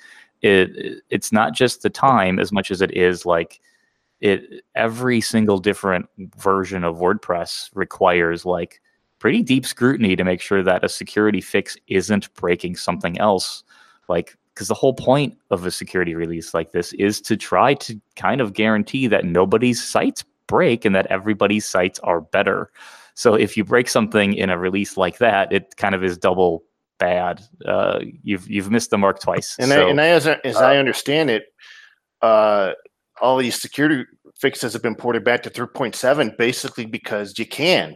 it, it's not just the time as much as it is like it, every single different version of WordPress requires like pretty deep scrutiny to make sure that a security fix isn't breaking something else. Like, because the whole point of a security release like this is to try to kind of guarantee that nobody's sites break and that everybody's sites are better. So if you break something in a release like that, it kind of is double bad. Uh, you've you've missed the mark twice. And, so, I, and I, as, as uh, I understand it, uh, all these security fixes have been ported back to three point seven basically because you can.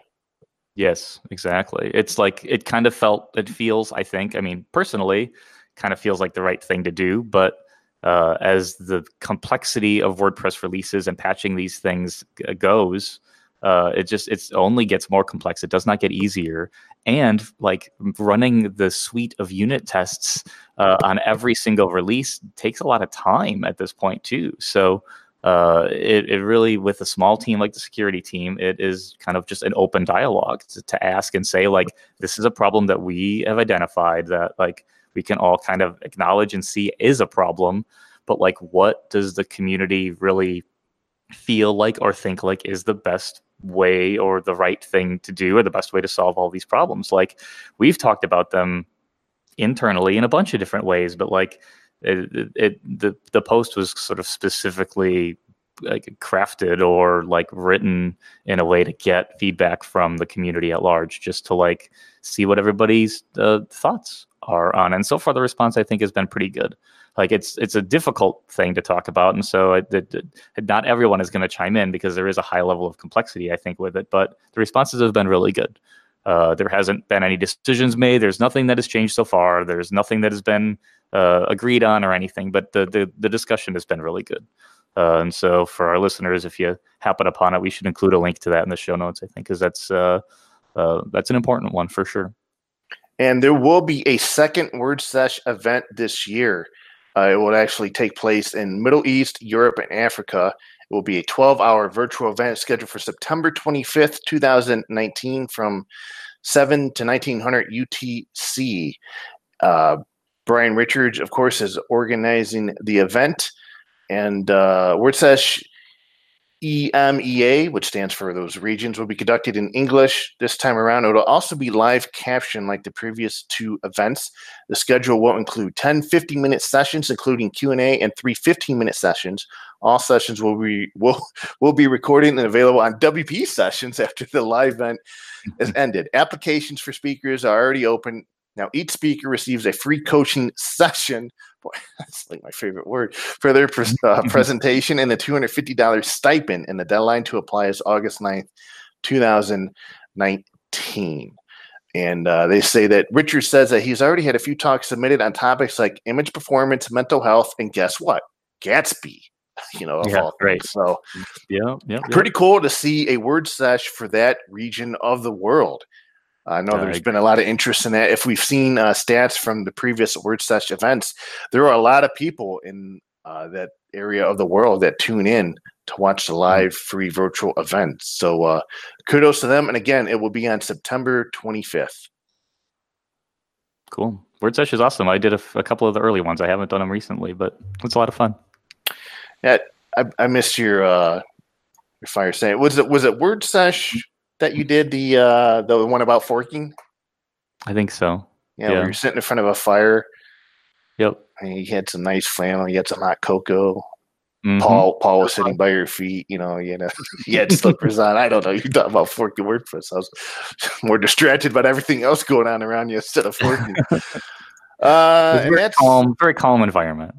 Yes, exactly. It's like it kind of felt, it feels, I think, I mean, personally, kind of feels like the right thing to do. But uh, as the complexity of WordPress releases and patching these things g- goes, uh, it just it's only gets more complex. It does not get easier. And like running the suite of unit tests uh, on every single release takes a lot of time at this point too. So uh, it, it really, with a small team like the security team, it is kind of just an open dialogue to, to ask and say, like, this is a problem that we have identified that like we can all kind of acknowledge and see is a problem, but like, what does the community really feel like or think like is the best way or the right thing to do or the best way to solve all these problems? Like, we've talked about them internally in a bunch of different ways, but like it, it, it the the post was sort of specifically like crafted or like written in a way to get feedback from the community at large, just to like see what everybody's uh, thoughts are on. And so far, the response I think has been pretty good. Like it's it's a difficult thing to talk about, and so it, it, it, not everyone is going to chime in because there is a high level of complexity, I think, with it. But the responses have been really good. Uh, there hasn't been any decisions made. There's nothing that has changed so far. There's nothing that has been uh, agreed on or anything. But the the, the discussion has been really good. Uh, and so for our listeners, if you happen upon it, we should include a link to that in the show notes, I think, because that's uh, uh, that's an important one for sure. And there will be a second WordSesh event this year. Uh, it will actually take place in Middle East, Europe, and Africa. It will be a twelve-hour virtual event scheduled for September twenty-fifth, twenty nineteen from seven to nineteen hundred U T C. Uh, Brian Richards, of course, is organizing the event. And uh, WordSesh E M E A, which stands for those regions, will be conducted in English this time around. It'll also be live captioned like the previous two events. The schedule will include ten fifty-minute sessions, including Q and A, and three fifteen-minute sessions. All sessions will be will will be recorded and available on W P Sessions after the live event is ended. Applications for speakers are already open. Now, each speaker receives a free coaching session. Boy, that's like my favorite word for their pres- uh, presentation and a two hundred fifty dollars stipend. And the deadline to apply is August ninth, twenty nineteen. And uh, they say that Richard says that he's already had a few talks submitted on topics like image performance, mental health, and guess what? Gatsby. You know, of Yeah, all great. things. So, Yeah, yeah, pretty cool to see a word sesh for that region of the world. I know Uh, there's been a lot of interest in that. If we've seen uh, stats from the previous WordSesh events, there are a lot of people in uh, that area of the world that tune in to watch the live free virtual event. So uh, kudos to them. And again, it will be on September twenty-fifth. Cool. WordSesh is awesome. I did a, f- a couple of the early ones. I haven't done them recently, but it's a lot of fun. Yeah, I, I missed your uh, your fire saying. Was it was it WordSesh that you did the uh, the one about forking? I think so. Yeah, Yeah. where you're sitting in front of a fire. Yep. And you had some nice flannel. You had some hot cocoa. Mhm. Paul Paul was sitting by your feet. You know, you know, you had slippers on. I don't know. You're talking about forking WordPress. I was more distracted about everything else going on around you instead of forking. uh, It's and very that's calm, very calm environment.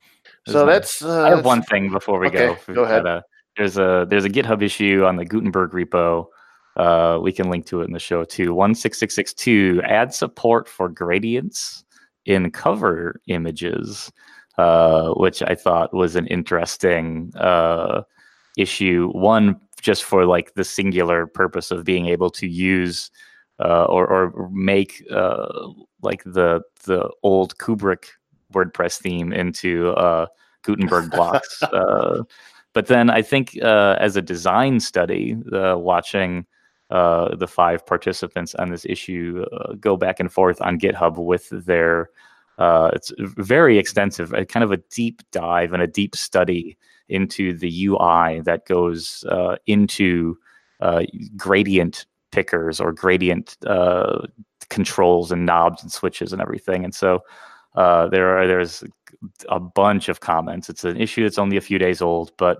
so. Nice. That's uh, I have that's, one thing before we okay, go. We've go ahead. got a- there's a there's a GitHub issue on the Gutenberg repo. Uh, we can link to it in the show too. one six six six two add support for gradients in cover images, uh, which I thought was an interesting uh, issue. One, just for like the singular purpose of being able to use uh, or or make uh, like the the old Kubrick WordPress theme into uh, Gutenberg blocks. uh, but then I think uh, as a design study, uh, watching uh, the five participants on this issue uh, go back and forth on GitHub with their, uh, it's very extensive, a kind of a deep dive and a deep study into the U I that goes uh, into uh, gradient pickers or gradient uh, controls and knobs and switches and everything. And so uh, there are there's a bunch of comments. It's an issue that's only a few days old, but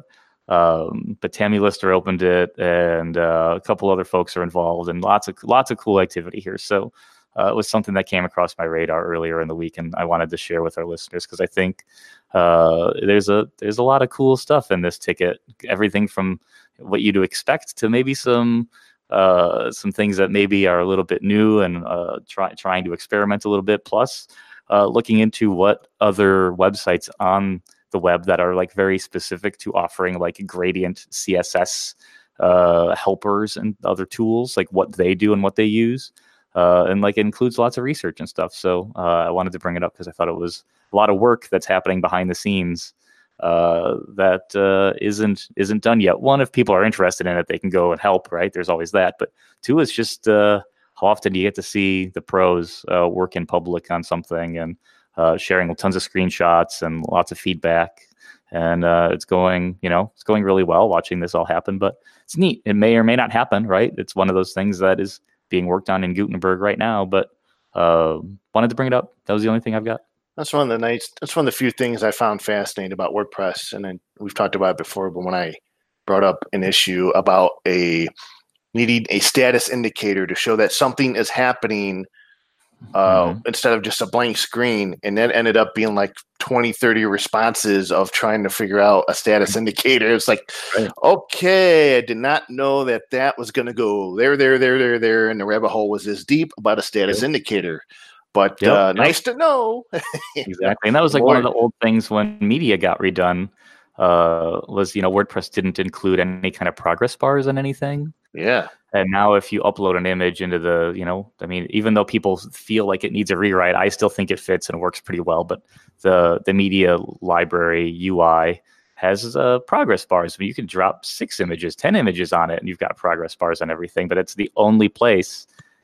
um, but Tammy Lister opened it, and uh, a couple other folks are involved, and lots of lots of cool activity here. So uh, it was something that came across my radar earlier in the week, and I wanted to share with our listeners because I think uh, there's a there's a lot of cool stuff in this ticket. Everything from what you'd expect to maybe some uh, some things that maybe are a little bit new and uh, try, trying to experiment a little bit. Plus, uh, looking into what other websites on the web that are like very specific to offering like gradient C S S uh, helpers and other tools, like what they do and what they use. Uh, and like it includes lots of research and stuff. So uh, I wanted to bring it up because I thought it was a lot of work that's happening behind the scenes uh, that uh, isn't isn't done yet. One, if people are interested in it, they can go and help, right? There's always that. But two, it's just uh, how often do you get to see the pros uh, work in public on something and uh, sharing tons of screenshots and lots of feedback. And uh, it's going, you know, it's going really well watching this all happen. But it's neat. It may or may not happen, right? It's one of those things that is being worked on in Gutenberg right now. But uh, wanted to bring it up. That was the only thing I've got. That's one of the nice. That's one of the few things I found fascinating about WordPress, and then we've talked about it before. But when I brought up an issue about a needing a status indicator to show that something is happening, uh, Mhm. instead of just a blank screen, and then ended up being like twenty, thirty responses of trying to figure out a status indicator. It's like, Right. okay, I did not know that that was going to go there, there, there, there, there, and the rabbit hole was this deep about a status Yep. indicator. But Yep, uh, yep. nice to know. Exactly. And that was like one of the old things when media got redone uh, was, you know, WordPress didn't include any kind of progress bars in anything. Yeah. And now if you upload an image into the, you know, I mean, even though people feel like it needs a rewrite, I still think it fits and works pretty well. But the the media library U I has uh, progress bars. I mean, you can drop six images, ten images on it, and you've got progress bars on everything. But it's the only place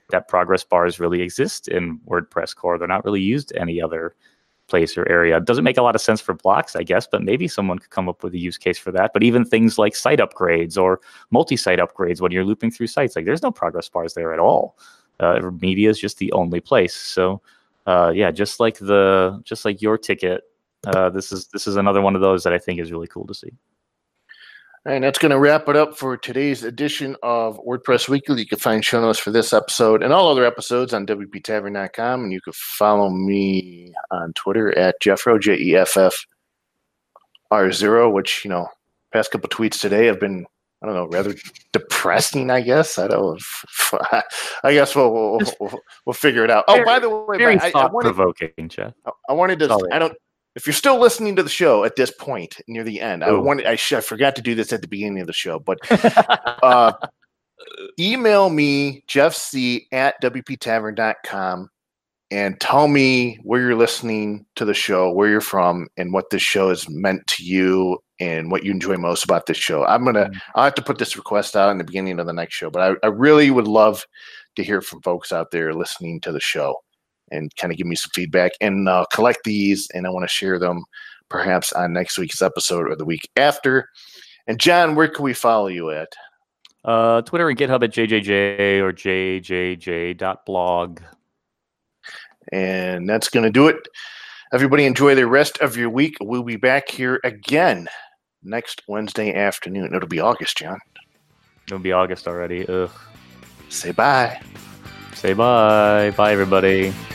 that progress bars really exist in WordPress core. They're not really used any other place or area. It doesn't make a lot of sense for blocks, I guess, but maybe someone could come up with a use case for that. But even things like site upgrades or multi-site upgrades when you're looping through sites, like there's no progress bars there at all. Uh, media is just the only place. So uh, yeah, just like the just like your ticket, uh, this is this is another one of those that I think is really cool to see. And that's going to wrap it up for today's edition of WordPress Weekly. You can find show notes for this episode and all other episodes on W P Tavern dot com. And you can follow me on Twitter at Jeffro, J E F F R zero, which, you know, past couple tweets today have been, I don't know, rather depressing, I guess. I don't know. I guess we'll, we'll, we'll, we'll figure it out. Oh, by the way, very I, thought-provoking, Jeff. I wanted to, I don't, if you're still listening to the show at this point near the end, I wanted, I, sh- I forgot to do this at the beginning of the show, but uh, email me, Jeff C at W P Tavern dot com, and tell me where you're listening to the show, where you're from, and what this show has meant to you and what you enjoy most about this show. I'm going to, mm-hmm. I'll have to put this request out in the beginning of the next show, but I, I really would love to hear from folks out there listening to the show and kind of give me some feedback and uh, collect these. And I want to share them perhaps on next week's episode or the week after. And John, where can we follow you at? Uh, Twitter and GitHub at J J J or J J J dot blog. And that's going to do it. Everybody enjoy the rest of your week. We'll be back here again next Wednesday afternoon. It'll be August, John. It'll be August already. Ugh. Say bye. Say bye. Bye, everybody.